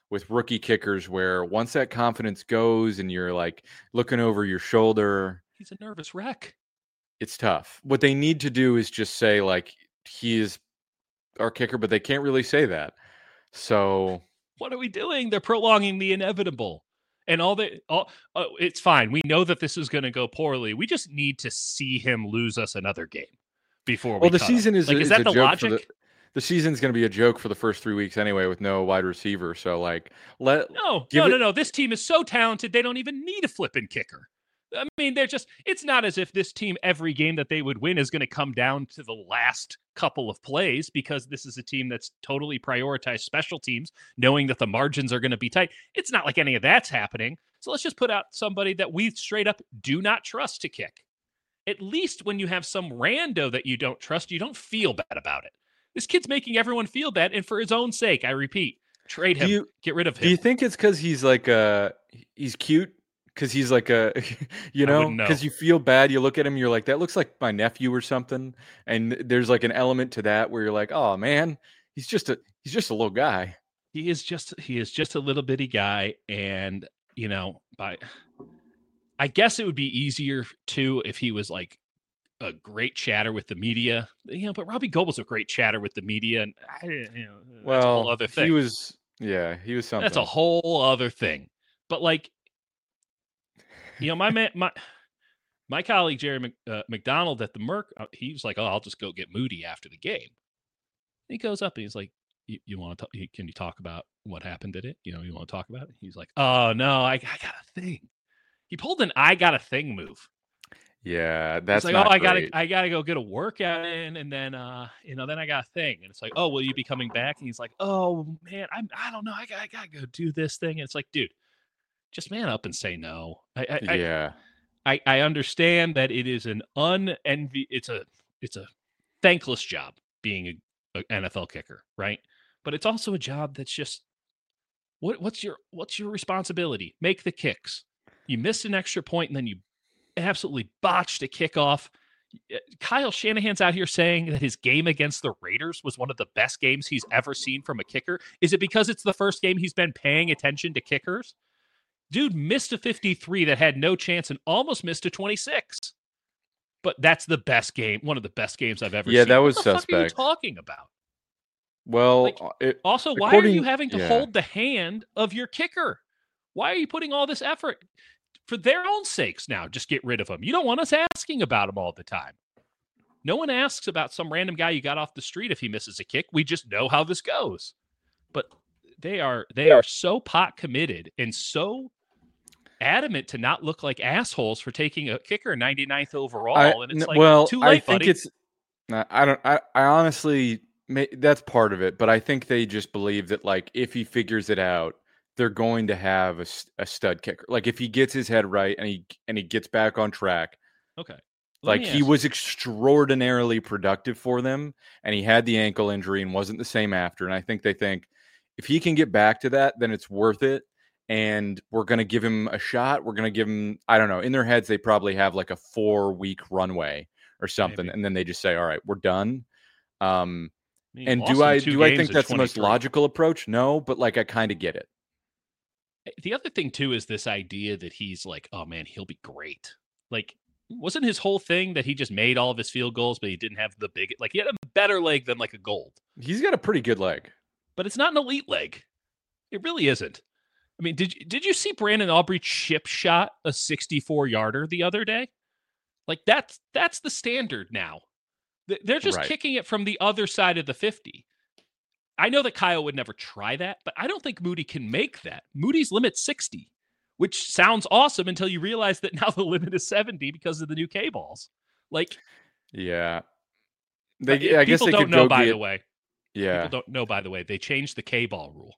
with rookie kickers where once that confidence goes and you're like looking over your shoulder, he's a nervous wreck. It's tough. What they need to do is just say like he is our kicker, but they can't really say that. So what are we doing? They're prolonging the inevitable. And all the all oh, it's fine. We know that this is going to go poorly. We just need to see him lose us another game before we Well, the cut him. season is like a, is is that a the joke for logic? the the season's going to be a joke for the first three weeks anyway with no wide receiver. So like let No, give no, it- no, no. This team is so talented they don't even need a flipping kicker. I mean, they're just, it's not as if this team, every game that they would win is going to come down to the last couple of plays, because this is a team that's totally prioritized special teams, knowing that the margins are going to be tight. It's not like any of that's happening. So let's just put out somebody that we straight up do not trust to kick. At least when you have some rando that you don't trust, you don't feel bad about it. This kid's making everyone feel bad. And for his own sake, I repeat, trade him, Do you- get rid of him. Do you think it's because he's like uh he's cute? Because he's like a, you I know, wouldn't know. because you feel bad. You look at him, you're like, that looks like my nephew or something. And there's like an element to that where you're like, oh man, he's just a he's just a little guy. He is just he is just a little bitty guy, and you know, by I guess it would be easier too if he was like a great chatter with the media, you know. But Robbie Goebel's a great chatter with the media, and I, you know, that's Well, a whole other thing. he was, yeah, he was something. That's a whole other thing. But like, you know, my man, my my colleague Jerry Mc, uh, McDonald at the Merc, uh, he was like, "Oh, I'll just go get Moody after the game." He goes up and he's like, "You, you want to? Can you talk about what happened at it? You know, you want to talk about it?" He's like, "Oh no, I, I got a thing." He pulled an "I got a thing" move. Yeah, that's It's like, not "Oh, I great. gotta, I gotta go get a workout in, and then, uh, you know, then I got a thing." And it's like, "Oh, will you be coming back?" And he's like, "Oh man, I'm, I don't know, I got, I gotta go do this thing." And it's like, dude, just man up and say no. I, I, I Yeah, I, I understand that it is an unenvy. It's a it's a thankless job being a, a N F L kicker, right? But it's also a job that's just what what's your what's your responsibility? Make the kicks. You missed an extra point and then you absolutely botched a kickoff. Kyle Shanahan's out here saying that his game against the Raiders was one of the best games he's ever seen from a kicker. Is it because it's the first game he's been paying attention to kickers? Dude missed a fifty-three that had no chance and almost missed a twenty-six. But that's the best game, one of the best games I've ever Yeah, seen. that was what the fuck are you suspect. talking about? well, Like, uh, it, Also, why are according- you having to yeah. hold the hand of your kicker? Why are you putting all this effort? For their own sakes now, just get rid of them. You don't want us asking about them all the time. No one asks about some random guy you got off the street if he misses a kick. We just know how this goes. But they are they are so pot committed and so adamant to not look like assholes for taking a kicker ninety-ninth overall. I, and it's n- like, well, too I late, think buddy. it's. uh, I don't. I, I honestly, may, that's part of it, but I think they just believe that like if he figures it out, they're going to have a, s- a stud kicker. Like if he gets his head right and he and he gets back on track, Okay. Let like me he ask- was extraordinarily productive for them, and he had the ankle injury and wasn't the same after. And I think they think if he can get back to that, then it's worth it. And we're going to give him a shot. We're going to give him, I don't know, in their heads, they probably have like a four week runway or something. Maybe. And then they just say, all right, we're done. Um, I mean, and lost do in I two do I games think in that's the most twenty-three. logical approach? No, but like I kind of get it. The other thing too is this idea that he's like, oh man, he'll be great. Like, wasn't his whole thing that he just made all of his field goals, but he didn't have the big, like he had a better leg than like a gold, He's got a pretty good leg. but it's not an elite leg. It really isn't. I mean, did you, did you see Brandon Aubrey chip shot a sixty-four yarder the other day? Like that's that's the standard now. Th- They're just Right. kicking it from the other side of the fifty. I know that Kyle would never try that, but I don't think Moody can make that. Moody's limit sixty, which sounds awesome until you realize that now the limit is seventy because of the new K balls. Like, Yeah. uh, They, if I guess people they don't could know. go By get, the way, yeah. people don't know. By the way, they changed the K ball rule.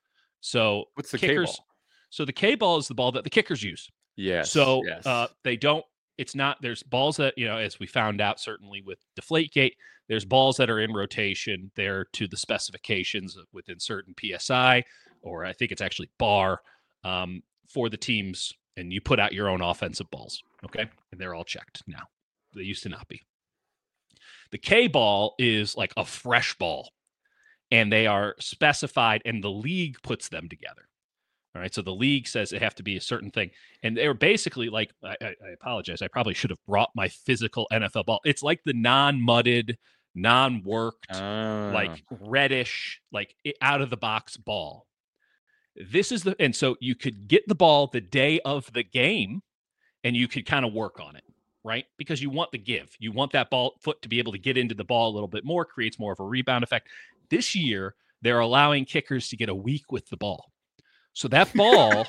So What's the kickers? K-ball? So the K ball is the ball that the kickers use. Yes. So yes. uh, they don't. It's not. There's balls that, you know, as we found out certainly with Deflategate, there's balls that are in rotation. They're to the specifications of- within certain P S I, or I think it's actually bar, um, for the teams, and you put out your own offensive balls. Okay, and they're all checked now. They used to not be. The K ball is like a fresh ball, and they are specified, and the league puts them together. All right, so the league says it have to be a certain thing, and they were basically like, I, I, I apologize, I probably should have brought my physical N F L ball. It's like the non-mudded, non-worked, Ah. like reddish, like out of the box ball. This is the, and so you could get the ball the day of the game, and you could kind of work on it, right? Because you want the give, you want that ball foot to be able to get into the ball a little bit more, creates more of a rebound effect. This year, they're allowing kickers to get a week with the ball. So that ball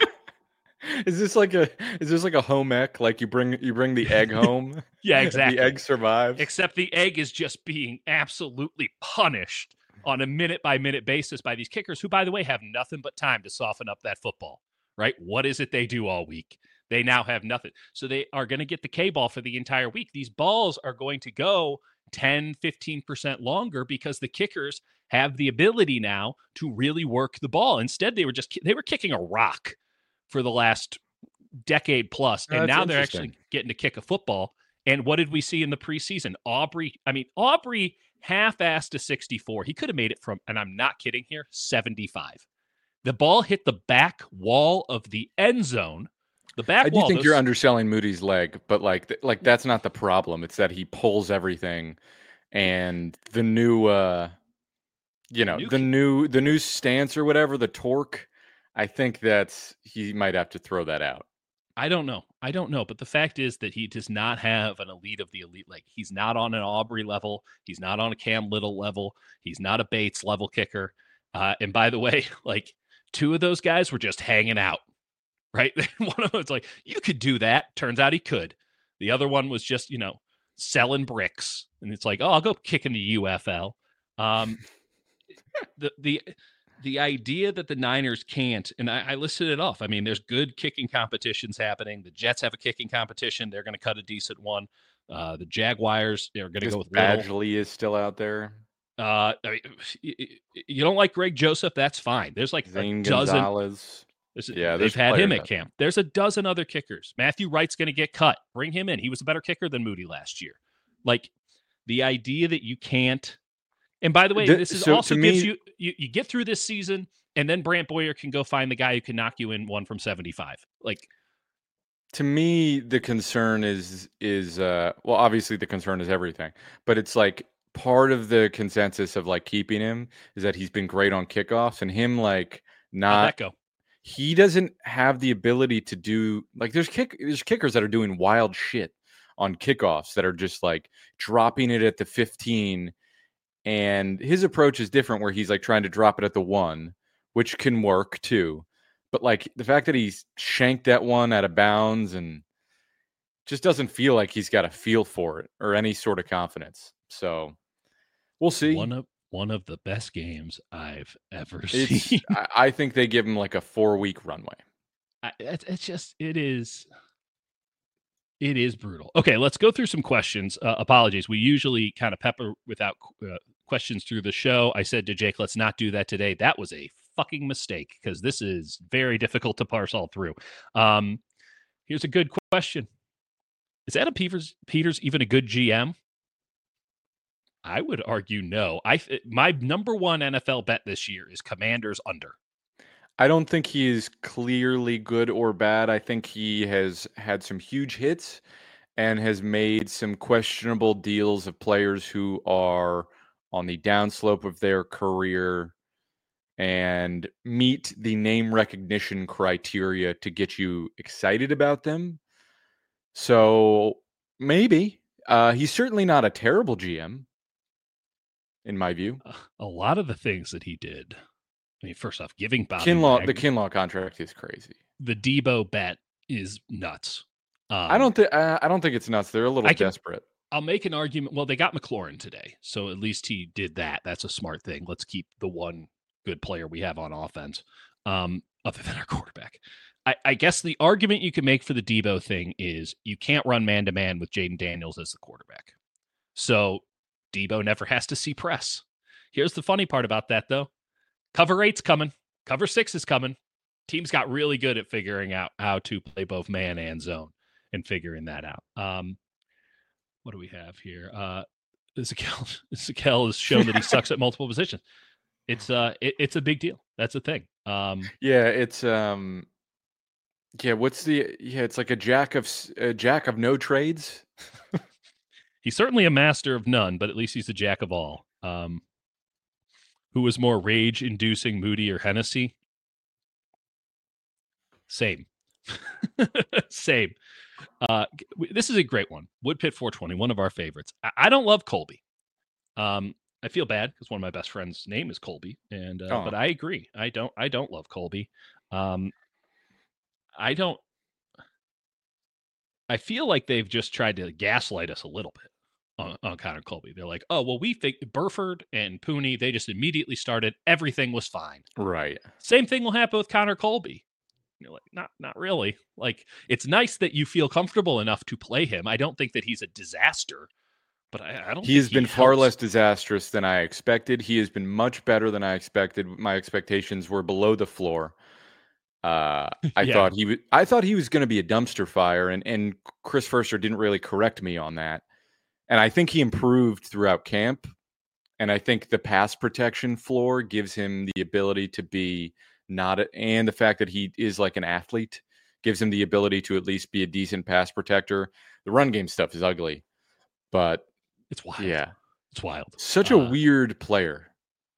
is this like a is this like a home ec? Like you bring you bring the egg home? Yeah, exactly. The egg survives. Except the egg is just being absolutely punished on a minute by minute basis by these kickers, who, by the way, have nothing but time to soften up that football. Right? What is it they do all week? They now have nothing. So they are going to get the K ball for the entire week. These balls are going to go ten, fifteen percent longer because the kickers have the ability now to really work the ball. Instead, they were just they were kicking a rock for the last decade plus, and oh, now they're actually getting to kick a football. And what did we see in the preseason? Aubrey, I mean, Aubrey half-assed a sixty-four. He could have made it from, and I'm not kidding here, seventy-five. The ball hit the back wall of the end zone. The back I do wall, think those, you're underselling Moody's leg, but like, th- like that's not the problem. It's that he pulls everything, and the new, uh, you know, new the new, the new stance or whatever, the torque. I think that's he might have to throw that out. I don't know. I don't know. But the fact is that he does not have an elite of the elite. Like, he's not on an Aubrey level. He's not on a Cam Little level. He's not a Bates level kicker. Uh, and by the way, like, two of those guys were just hanging out, right? One of them was like, you could do that. Turns out he could. The other one was just, you know, selling bricks. And it's like, oh, I'll go kick in the U F L. Um, the, the, The idea that the Niners can't, and I, I listed it off. I mean, there's good kicking competitions happening. The Jets have a kicking competition. They're going to cut a decent one. Uh, the Jaguars, they're going to go with Badgley is still out there. Uh, I mean, you don't like Greg Joseph? That's fine. There's like Zane a dozen. Gonzalez. Yeah, they've had him at camp. There's a dozen other kickers. Matthew Wright's going to get cut. Bring him in. He was a better kicker than Moody last year. Like, the idea that you can't. And by the way, this is so, also me, gives you, you you get through this season, and then Brant Boyer can go find the guy who can knock you in one from seventy-five. Like, to me, the concern is is uh, well, obviously the concern is everything, but it's like part of the consensus of like keeping him is that he's been great on kickoffs, and him like not. How'd that go? He doesn't have the ability to do like there's kick there's kickers that are doing wild shit on kickoffs that are just like dropping it at the fifteen. And his approach is different where he's like trying to drop it at the one, which can work too. But like the fact that he's shanked that one out of bounds and just doesn't feel like he's got a feel for it or any sort of confidence. So we'll see. One of one of the best games I've ever it's, seen. I, I think they give him like a four week runway. I, it's, it's just, it is. It is brutal. Okay, let's go through some questions. Uh, apologies. We usually kind of pepper without uh, questions through the show. I said to Jake, let's not do that today. That was a fucking mistake because this is very difficult to parse all through. Um, here's a good question. Is Adam Peters, Peters even a good G M? I would argue no. I My number one N F L bet this year is Commanders under. I don't think he is clearly good or bad. I think he has had some huge hits and has made some questionable deals of players who are on the downslope of their career and meet the name recognition criteria to get you excited about them. So maybe. Uh, he's certainly not a terrible G M, in my view. A lot of the things that he did. I mean, first off, giving Bobby Kinlaw, Wagner, the Kinlaw contract is crazy. The Debo bet is nuts. Um, I don't think I, I don't think it's nuts. They're a little can, desperate. I'll make an argument. Well, they got McLaurin today, so at least he did that. That's a smart thing. Let's keep the one good player we have on offense, um, other than our quarterback. I, I guess the argument you can make for the Debo thing is you can't run man to man with Jaden Daniels as the quarterback, so Debo never has to see press. Here's the funny part about that, though. Cover eight's coming. Cover six is coming. Teams got really good at figuring out how to play both man and zone and figuring that out. Um, what do we have here? Uh, Ezekiel, Ezekiel has shown that he sucks at multiple positions. It's uh, it, it's a big deal. That's the thing. Um, Yeah, it's um, yeah. What's the yeah? It's like a jack of s- a jack of no trades. he's certainly a master of none, but at least he's a jack of all. Um, who was more rage-inducing, Moody or Hennessy? Same, same. Uh, this is a great one. Woodpit four twenty, one of our favorites. I, I don't love Colby. Um, I feel bad because one of my best friends' name is Colby, and uh, Oh, but I agree. I don't. I don't love Colby. Um, I don't. I feel like they've just tried to gaslight us a little bit on, on Connor Colby. They're like, oh well, we think Burford and Pooney. They just immediately started. Everything was fine. right. Same thing will happen with Connor Colby. You're like, not, not really. Like, it's nice that you feel comfortable enough to play him. I don't think that he's a disaster, but I, I don't. He think has been he far helps. less disastrous than I expected. He has been much better than I expected. My expectations were below the floor. Uh, I Yeah, thought he was. I thought he was going to be a dumpster fire, and and Chris Furster didn't really correct me on that. And I think he improved throughout camp. And I think the pass protection floor gives him the ability to be not, a, and the fact that he is like an athlete gives him the ability to at least be a decent pass protector. The run game stuff is ugly, but it's wild. yeah, It's wild. such a Uh, weird player.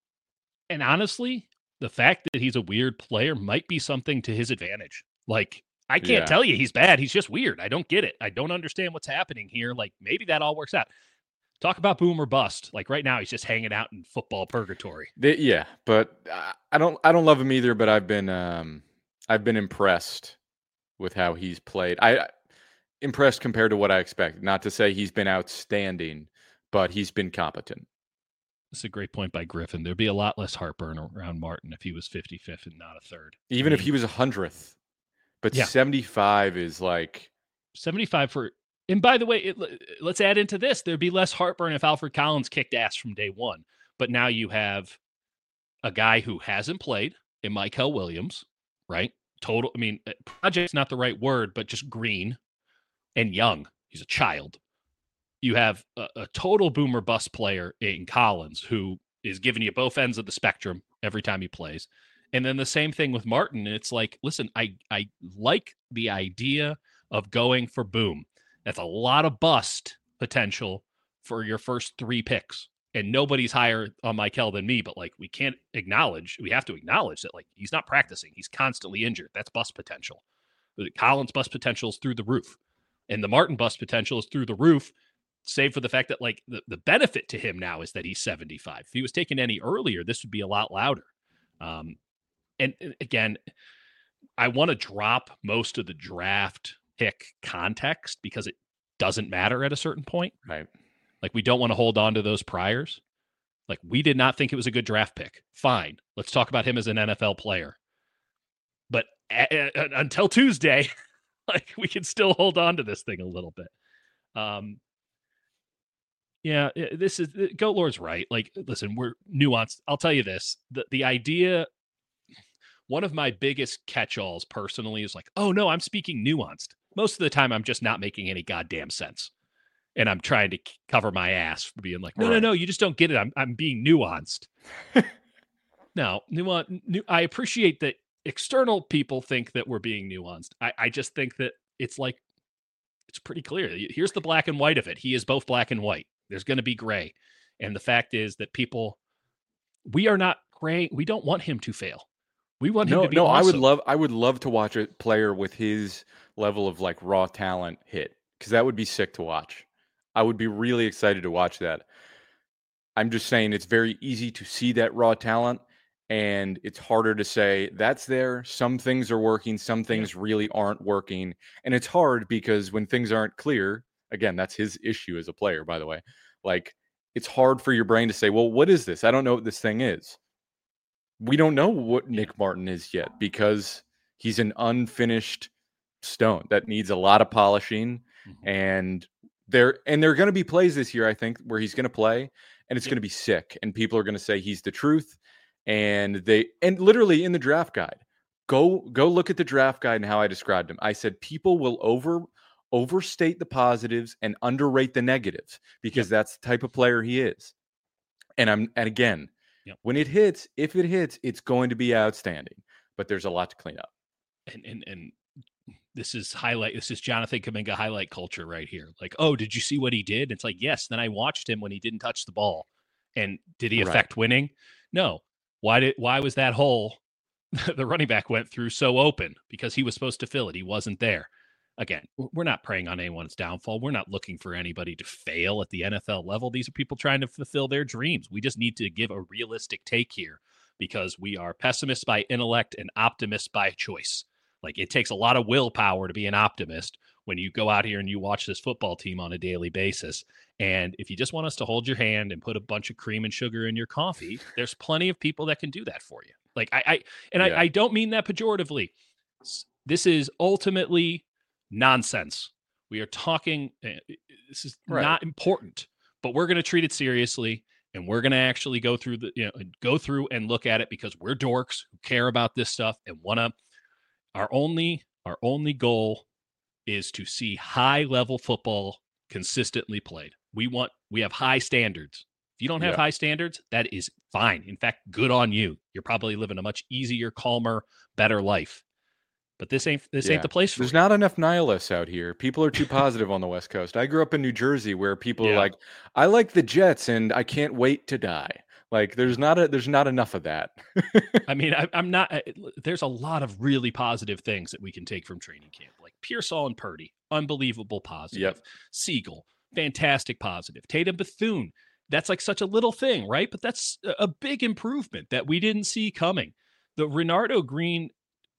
and honestly, the fact that he's a weird player might be something to his advantage. Like, I can't Yeah. tell you he's bad. He's just weird. I don't get it. I don't understand what's happening here. Like, maybe that all works out. Talk about boom or bust. Like right now, he's just hanging out in football purgatory. They, yeah, but I I don't I don't love him either, but I've been um I've been impressed with how he's played. I impressed compared to what I expected. Not to say he's been outstanding, but he's been competent. That's a great point by Griffin. There'd be a lot less heartburn around Martin if he was fifty-fifth and not a third. Even I if mean, he was a hundredth, but yeah, seventy-five is like seventy-five for. And by the way, it, let's add into this. There'd be less heartburn if Alfred Collins kicked ass from day one. But now you have a guy who hasn't played in Michael Williams, right? Total. I mean, project's not the right word, but just green and young. He's a child. You have a, a total boomer bust player in Collins who is giving you both ends of the spectrum every time he plays. And then the same thing with Martin. And it's like, listen, I, I like the idea of going for boom. That's a lot of bust potential for your first three picks. And nobody's higher on Michael than me, but like we can't acknowledge, we have to acknowledge that like he's not practicing. He's constantly injured. That's bust potential. Collins bust potential is through the roof. And the Martin bust potential is through the roof, save for the fact that like the, the benefit to him now is that he's seventy-five. If he was taken any earlier, this would be a lot louder. Um, and, and again, I want to drop most of the draft pick context because it doesn't matter at a certain point. right. Like we don't want to hold on to those priors. Like we did not think it was a good draft pick. Fine. Let's talk about him as an N F L player. But a- a- until Tuesday, like we can still hold on to this thing a little bit. Um, Yeah, this is Goat Lord's right. Like, listen, we're nuanced. I'll tell you this: the the idea, one of my biggest catch-alls personally is like, oh no, I'm speaking nuanced. Most of the time, I'm just not making any goddamn sense, and I'm trying to cover my ass for being like, no, no, Right. no, you just don't get it. I'm I'm being nuanced. No, nuance. Nu- I appreciate that external people think that we're being nuanced. I I just think that it's like it's pretty clear. Here's the black and white of it. He is both black and white. There's going to be gray. And the fact is that people, we are not gray. We don't want him to fail. We want him No, to be no, I would awesome. love I would love to watch a player with his level of like raw talent hit because that would be sick to watch. I would be really excited to watch that. I'm just saying it's very easy to see that raw talent and it's harder to say that's there. Some things are working, some things yeah. really aren't working. And it's hard because when things aren't clear, again, that's his issue as a player, by the way. Like it's hard for your brain to say, well, what is this? I don't know what this thing is. We don't know what Nick Martin is yet because he's an unfinished stone that needs a lot of polishing. Mm-hmm. And there and there are going to be plays this year, I think, where he's going to play and it's yeah. going to be sick. And people are going to say he's the truth. And they and literally in the draft guide, go go look at the draft guide and how I described him. I said people will over overstate the positives and underrate the negatives because yep. that's the type of player he is. And I'm and again, Yep. When it hits, if it hits, it's going to be outstanding. But there's a lot to clean up. And and and this is highlight. This is Jonathan Kuminga highlight culture right here. Like, oh, did you see what he did? It's like, yes. Then I watched him when he didn't touch the ball. And did he affect Right. winning? No. Why did why was that hole the running back went through so open? Because he was supposed to fill it. He wasn't there. Again, we're not preying on anyone's downfall. We're not looking for anybody to fail at the N F L level. These are people trying to fulfill their dreams. We just need to give a realistic take here because we are pessimists by intellect and optimists by choice. Like, it takes a lot of willpower to be an optimist when you go out here and you watch this football team on a daily basis. And if you just want us to hold your hand and put a bunch of cream and sugar in your coffee, there's plenty of people that can do that for you. Like, I, I and Yeah. I, I don't mean that pejoratively. This is ultimately nonsense. We are talking, uh, this is Right. not important, but we're going to treat it seriously. And we're going to actually go through the, you know, go through and look at it because we're dorks who care about this stuff and want to. Our only, our only goal is to see high level football consistently played. We want, we have high standards. If you don't have Yeah. high standards, that is fine. In fact, good on you. You're probably living a much easier, calmer, better life. But this ain't this Yeah. ain't the place for There's you. not enough nihilists out here. People are too positive on the West Coast. I grew up in New Jersey where people Yeah. are like, I like the Jets and I can't wait to die. Like, there's not a there's not enough of that. I mean, I, I'm not. I, there's a lot of really positive things that we can take from training camp, like Pearsall and Purdy, unbelievable positive. Yep. Siegel, fantastic positive. Tatum Bethune, that's like such a little thing, right? But that's a big improvement that we didn't see coming. The Renardo Green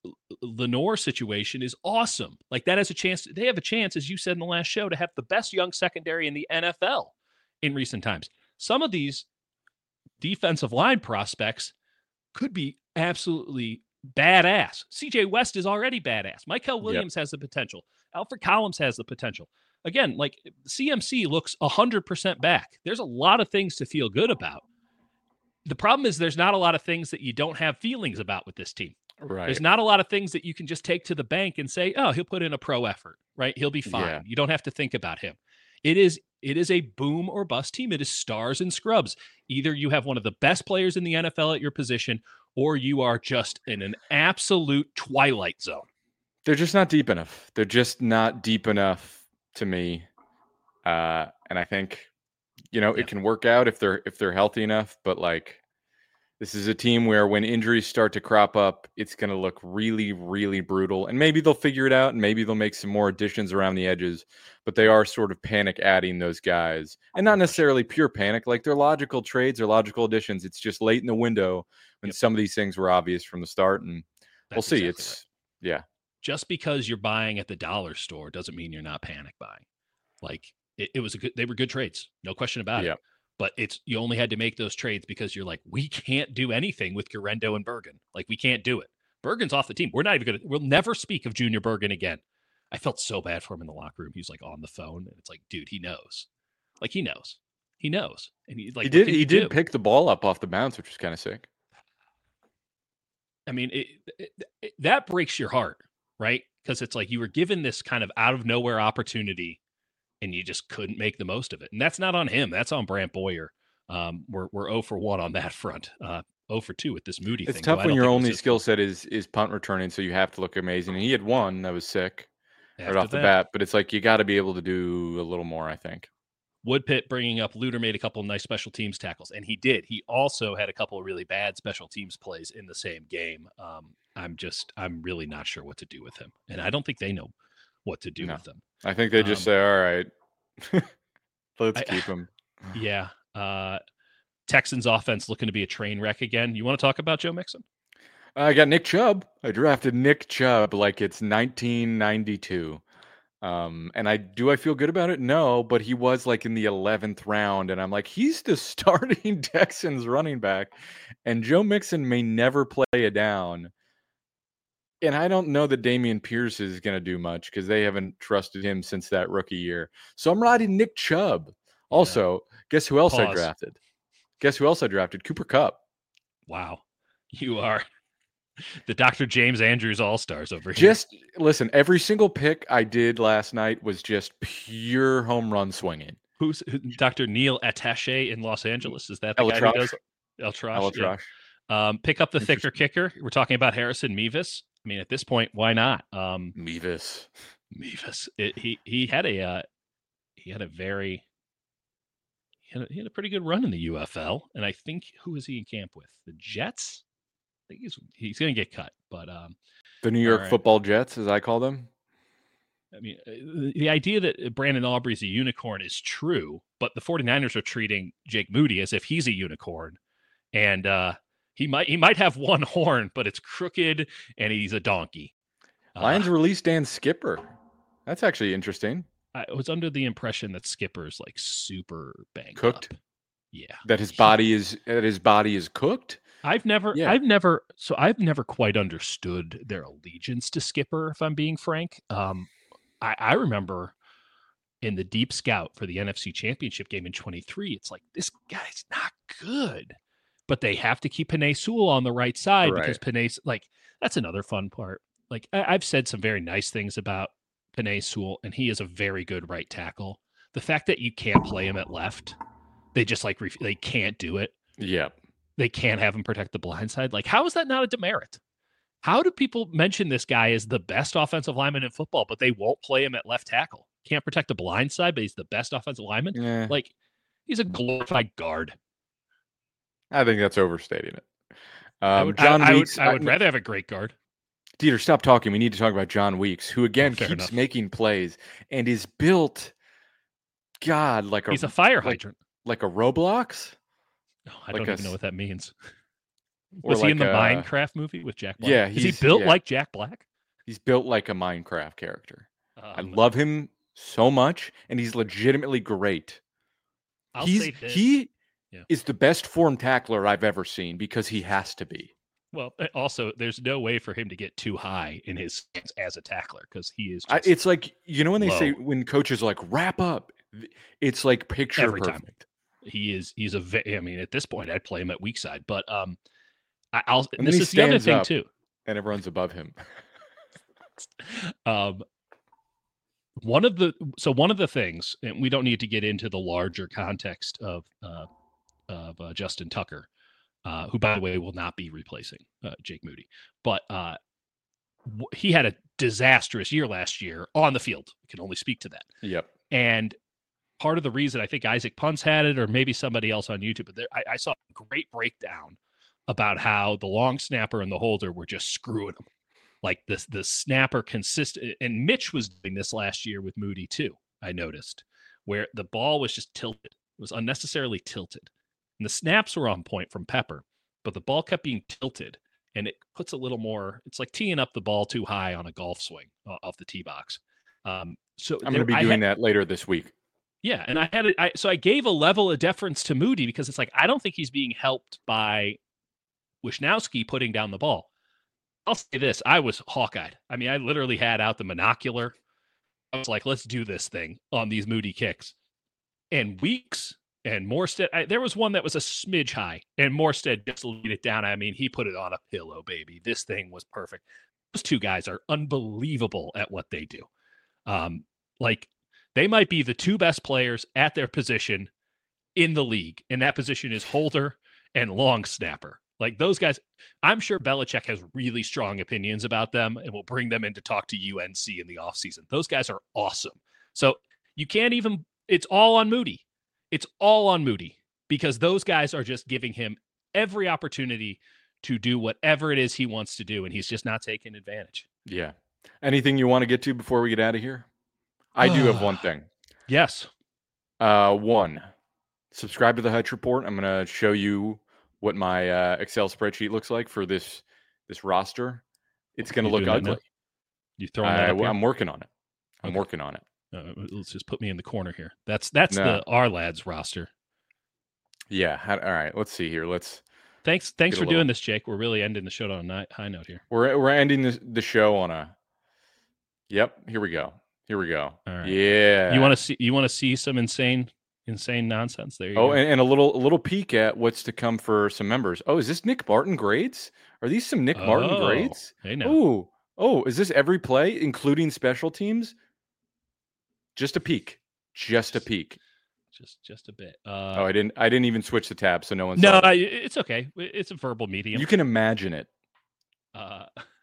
Lenore situation is awesome. Like, that has a chance. They have a chance, as you said in the last show, to have the best young secondary in the N F L in recent times. Some of these defensive line prospects could be absolutely badass. C J West is already badass. Michael Williams yep. has the potential. Alfred Collins has the potential. Again, like, C M C looks one hundred percent back. There's a lot of things to feel good about. The problem is there's not a lot of things that you don't have feelings about with this team. Right. There's not a lot of things that you can just take to the bank and say, oh, he'll put in a pro effort, right? He'll be fine. Yeah. You don't have to think about him. It is it is a boom or bust team. It is stars and scrubs. Either you have one of the best players in the N F L at your position, or you are just in an absolute twilight zone. They're just not deep enough. They're just not deep enough to me. Uh, and I think, you know, yeah. it can work out if they're if they're healthy enough. But, like, this is a team where when injuries start to crop up, it's going to look really, really brutal. And maybe they'll figure it out, and maybe they'll make some more additions around the edges. But they are sort of panic adding those guys. And not necessarily pure panic. Like, they're logical trades or logical additions. It's just late in the window when yep. some of these things were obvious from the start. And That's we'll see. Exactly it's, right. yeah. Just because you're buying at the dollar store doesn't mean you're not panic buying. Like, it, it was a good, they were good trades. No question about yep. it. But it's you only had to make those trades because you're like, we can't do anything with Guerrero and Bergen. Like, we can't do it. Bergen's off the team. We're not even going to, we'll never speak of Junior Bergen again. I felt so bad for him in the locker room. He's like on the phone, and it's like, dude, he knows. Like, he knows. He knows. And he's like, he did, he did do? pick the ball up off the bounce, which was kind of sick. I mean, it, it, it, that breaks your heart, right? Because it's like you were given this kind of out of nowhere opportunity, and you just couldn't make the most of it. And that's not on him. That's on Brant Boyer. Um, we're we're zero for one on that front. Uh, zero for two with this Moody it's thing. It's tough when your only skill set is is punt returning, so you have to look amazing. And he had one that was sick After right off that, the bat, but it's like you got to be able to do a little more, I think. Woodpit bringing up Luter made a couple of nice special teams tackles, and he did. He also had a couple of really bad special teams plays in the same game. Um, I'm just, I'm really not sure what to do with him, and I don't think they know what to do no. with them. I think they just um, say, all right, let's I, keep him. Yeah. Uh, Texans offense looking to be a train wreck again. You want to talk about Joe Mixon? I got Nick Chubb. I drafted Nick Chubb like it's nineteen ninety-two. Um, and I do I feel good about it? No, but he was like in the eleventh round, and I'm like, he's the starting Texans running back, and Joe Mixon may never play it down. And I don't know that Dameon Pierce is going to do much because they haven't trusted him since that rookie year. So I'm riding Nick Chubb. Also, yeah. guess who else Pause. I drafted? Guess who else I drafted? Cooper Kupp. Wow. You are the Doctor James Andrews All-Stars over here. Just listen, every single pick I did last night was just pure home run swinging. Who's Doctor Neil Attaché in Los Angeles? Is that the Elatrach. guy who does El-Trash. Yeah. Alatrash. Um, pick up the thicker Interesting. kicker. We're talking about Harrison Mevis. I mean, at this point, why not? Um, Mevis. Mevis. It, he he had a uh, he had a very he had a, he had a pretty good run in the U F L, and I think who was he in camp with? The Jets. I think he's he's going to get cut, but um, The New all York right. Football Jets, as I call them. I mean, uh, the idea that Brandon Aubrey's a unicorn is true, but the 49ers are treating Jake Moody as if he's a unicorn, and uh, he might he might have one horn, but it's crooked, and he's a donkey. Lions Uh, released Dan Skipper. That's actually interesting. I was under the impression that Skipper's like super banged Cooked? up. Yeah, That his body is that his body is cooked. I've never, Yeah. I've never, so I've never quite understood their allegiance to Skipper. If I'm being frank, um, I, I remember in the Deep Scout for the N F C Championship game in twenty-three, it's like this guy's not good, but they have to keep Penei Sewell on the right side Right. because Penei's like that's another fun part. Like I, I've said some very nice things about Penei Sewell, and he is a very good right tackle. The fact that you can't play him at left, they just like ref- they can't do it. Yeah. They can't have him protect the blind side. Like, how is that not a demerit? How do people mention this guy as the best offensive lineman in football, but they won't play him at left tackle? Can't protect the blind side, but he's the best offensive lineman. Yeah. Like, he's a glorified guard. I think that's overstating it. Um, I would, John I, Weeks. I would, I would rather have a great guard. Dieter, stop talking. We need to talk about John Weeks, who again Oh, fair keeps enough. making plays and is built, God, like a He's a fire like, hydrant. like a Roblox. No, I like don't a even know s- what that means. or Was he in like the a- Minecraft movie with Jack Black? Yeah, Is he he's- built yeah. like Jack Black? He's built like a Minecraft character. I Um, love him so much, and he's legitimately great. I'll he's say this. he Yeah. is the best form tackler I've ever seen because he has to be. Well, also, there's no way for him to get too high in his stance as a tackler because he is. I, Just it's like you know when they say low. when coaches are like wrap up, it's like picture Every time. perfect. he is. He's a. ve- I mean, at this point, I'd play him at weak side, but um, I, I'll. And this then he is the other stands thing up. too. And everyone's above him. Um, one of the so one of the things, and we don't need to get into the larger context of uh, of uh, Justin Tucker, uh, who by the way will not be replacing uh, Jake Moody, but uh, w- he had a disastrous year last year on the field. We can only speak to that. Yep. And part of the reason I think Isaac Punts had it, or maybe somebody else on YouTube, but there, I, I saw a great breakdown about how the long snapper and the holder were just screwing him. Like this, the snapper consistent, and Mitch was doing this last year with Moody too. I noticed where the ball was just tilted, it was unnecessarily tilted, and the snaps were on point from Pepper, but the ball kept being tilted, and it puts a little more. It's like teeing up the ball too high on a golf swing uh, off the tee box. Um, so I'm going to be I doing had, that later this week. Yeah, and I had it. I, so I gave a level of deference to Moody because it's like I don't think he's being helped by Wisnowski putting down the ball. I'll say this: I was hawk-eyed. I mean, I literally had out the monocular. I was like, "Let's do this thing on these Moody kicks." And Weeks and Morstead, I, there was one that was a smidge high, and Morstead just laid it down. I mean, he put it on a pillow, baby. This thing was perfect. Those two guys are unbelievable at what they do. Um, like they might be the two best players at their position in the league, and that position is holder and long snapper. Like those guys, I'm sure Belichick has really strong opinions about them and will bring them in to talk to U N C in the offseason. Those guys are awesome. So you can't even, it's all on Moody. It's all on Moody because those guys are just giving him every opportunity to do whatever it is he wants to do, and he's just not taking advantage. Yeah. Anything you want to get to before we get out of here? I do have one thing. Yes. Uh, one, subscribe to the Hutch Report. I'm going to show you what my uh, Excel spreadsheet looks like for this this roster. It's going to You look doing that ugly. now? You throwing that I, up here? I'm working on it. I'm Okay. working on it. Uh, let's just put me in the corner here. That's that's No. the our lads roster. Yeah. How, all right. Let's see here. Let's. Thanks, thanks Get for a little- doing this, Jake. We're really ending the show on a ni- high note here. We're we're ending this, the show on a. Yep. Here we go. Here we go. All right. Yeah. You want to see? You want to see some insane, insane nonsense? There you Oh, go. and, and a little a little peek at what's to come for some members. Oh, is this Nick Martin grades? Are these some Nick Martin Oh, grades? Hey now. Oh, oh, is this every play, including special teams? Just a peek. Just a peek. just just a bit. oh, Uh, I didn't. I didn't even switch the tab, so no one no, saw I, it. it's okay. It's a verbal medium. You can imagine it. Uh,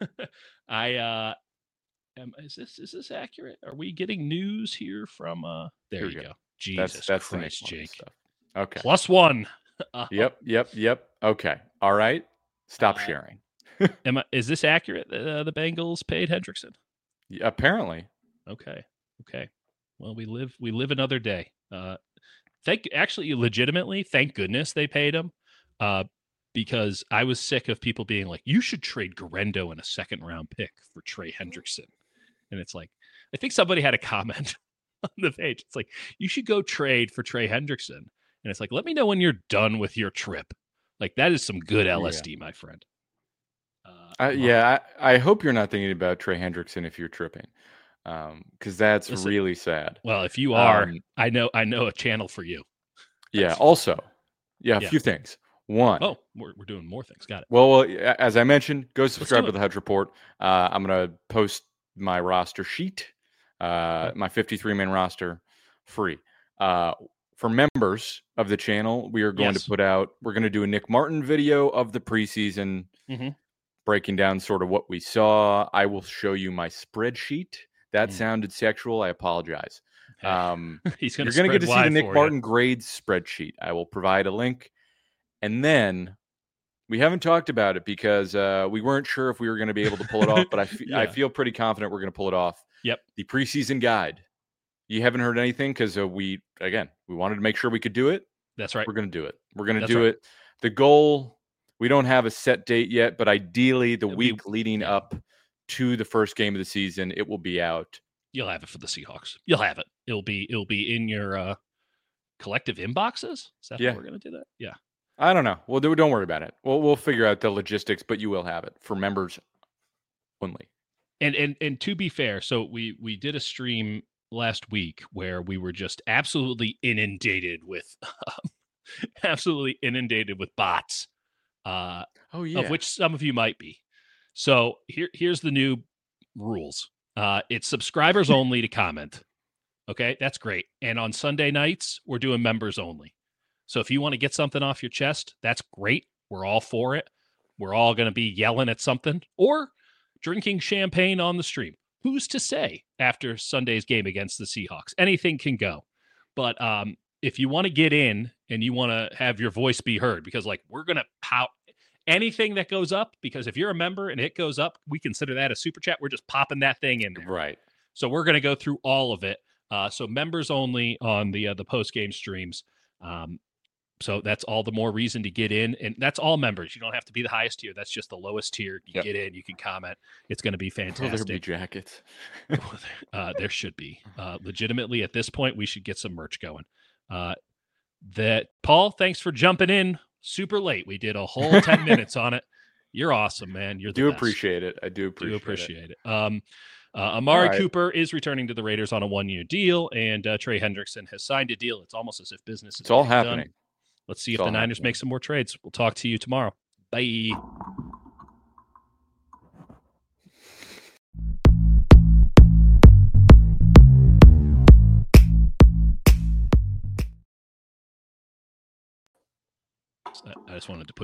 I uh, am. Is this is this accurate? Are we getting news here from? Uh, there Here you we go. go. Jesus That's that's the Nick Christ, Martin Jake. stuff. Okay. Plus one. Uh, Yep. Yep. Yep. Okay. All right. Stop Uh, sharing. Am I, is this accurate? Uh, the Bengals paid Hendrickson. Yeah, apparently. Okay. Okay. Well, we live we live another day. Uh, thank actually legitimately, thank goodness they paid him. Uh, because I was sick of people being like, you should trade Garendo in a second round pick for Trey Hendrickson. And it's like, I think somebody had a comment on the page. It's like, you should go trade for Trey Hendrickson. And it's like, let me know when you're done with your trip. Like, that is some good L S D, yeah. my friend. Uh, uh, yeah, I, I hope you're not thinking about Trey Hendrickson if you're tripping, because um, that's Listen, really sad. Well, if you are, um, I know I know a channel for you. Yeah. Also, yeah, a yeah. few things. One. Oh, we're we're doing more things. Got it. Well, well as I mentioned, go subscribe to the Hutch Report. Uh, I'm gonna post my roster sheet, uh, my fifty-three man roster, free. Uh, for members of the channel, we are going yes. to put out. We're going to do a Nick Martin video of the preseason. Mm-hmm. Breaking down sort of what we saw. I will show you my spreadsheet. That mm. sounded sexual. I apologize. Okay. Um, He's gonna you're going to get to see the Nick Martin you. grades spreadsheet. I will provide a link. And then we haven't talked about it because uh, we weren't sure if we were going to be able to pull it off, but I, f- yeah. I feel pretty confident we're going to pull it off. Yep. The preseason guide. You haven't heard anything because uh, we, again, we wanted to make sure we could do it. That's right. We're going to do it. We're going to That's do right. it. The goal... We don't have a set date yet, but ideally the It'll week be, leading yeah. up to the first game of the season, it will be out. You'll have it for the Seahawks. You'll have it. It'll be it'll be in your uh, collective inboxes. Is that yeah. how we're going to do that? Yeah. I don't know. Well, don't worry about it. We'll we'll figure out the logistics, but you will have it for members only. And and and to be fair, so we we did a stream last week where we were just absolutely inundated with um, absolutely inundated with bots. Uh, oh yeah, of which some of you might be. So here, here's the new rules. Uh, it's subscribers only to comment. Okay, that's great. And on Sunday nights, we're doing members only. So if you want to get something off your chest, that's great. We're all for it. We're all going to be yelling at something or drinking champagne on the stream. Who's to say after Sunday's game against the Seahawks? Anything can go. But um, if you want to get in and you want to have your voice be heard, because like we're going to pout anything that goes up, because if you're a member and it goes up, we consider that a super chat. We're just popping that thing in there. Right. So we're going to go through all of it. Uh, so members only on the, uh, the post-game streams. Um, so that's all the more reason to get in. And that's all members. You don't have to be the highest tier. That's just the lowest tier. You yep. get in, you can comment. It's going to be fantastic. Will there be jackets? uh, there should be. Uh, legitimately, at this point, we should get some merch going. Uh, that Paul, thanks for jumping in super late. We did a whole ten minutes on it. You're awesome, man. You're the do best. appreciate it. I do appreciate, do appreciate it. it. Um, uh, Amari right. Cooper is returning to the Raiders on a one-year deal, and uh, Trey Hendrickson has signed a deal. It's almost as if business is it's all happening. Done. Let's see it's if the Niners happening. make some more trades. We'll talk to you tomorrow. Bye. I just wanted to put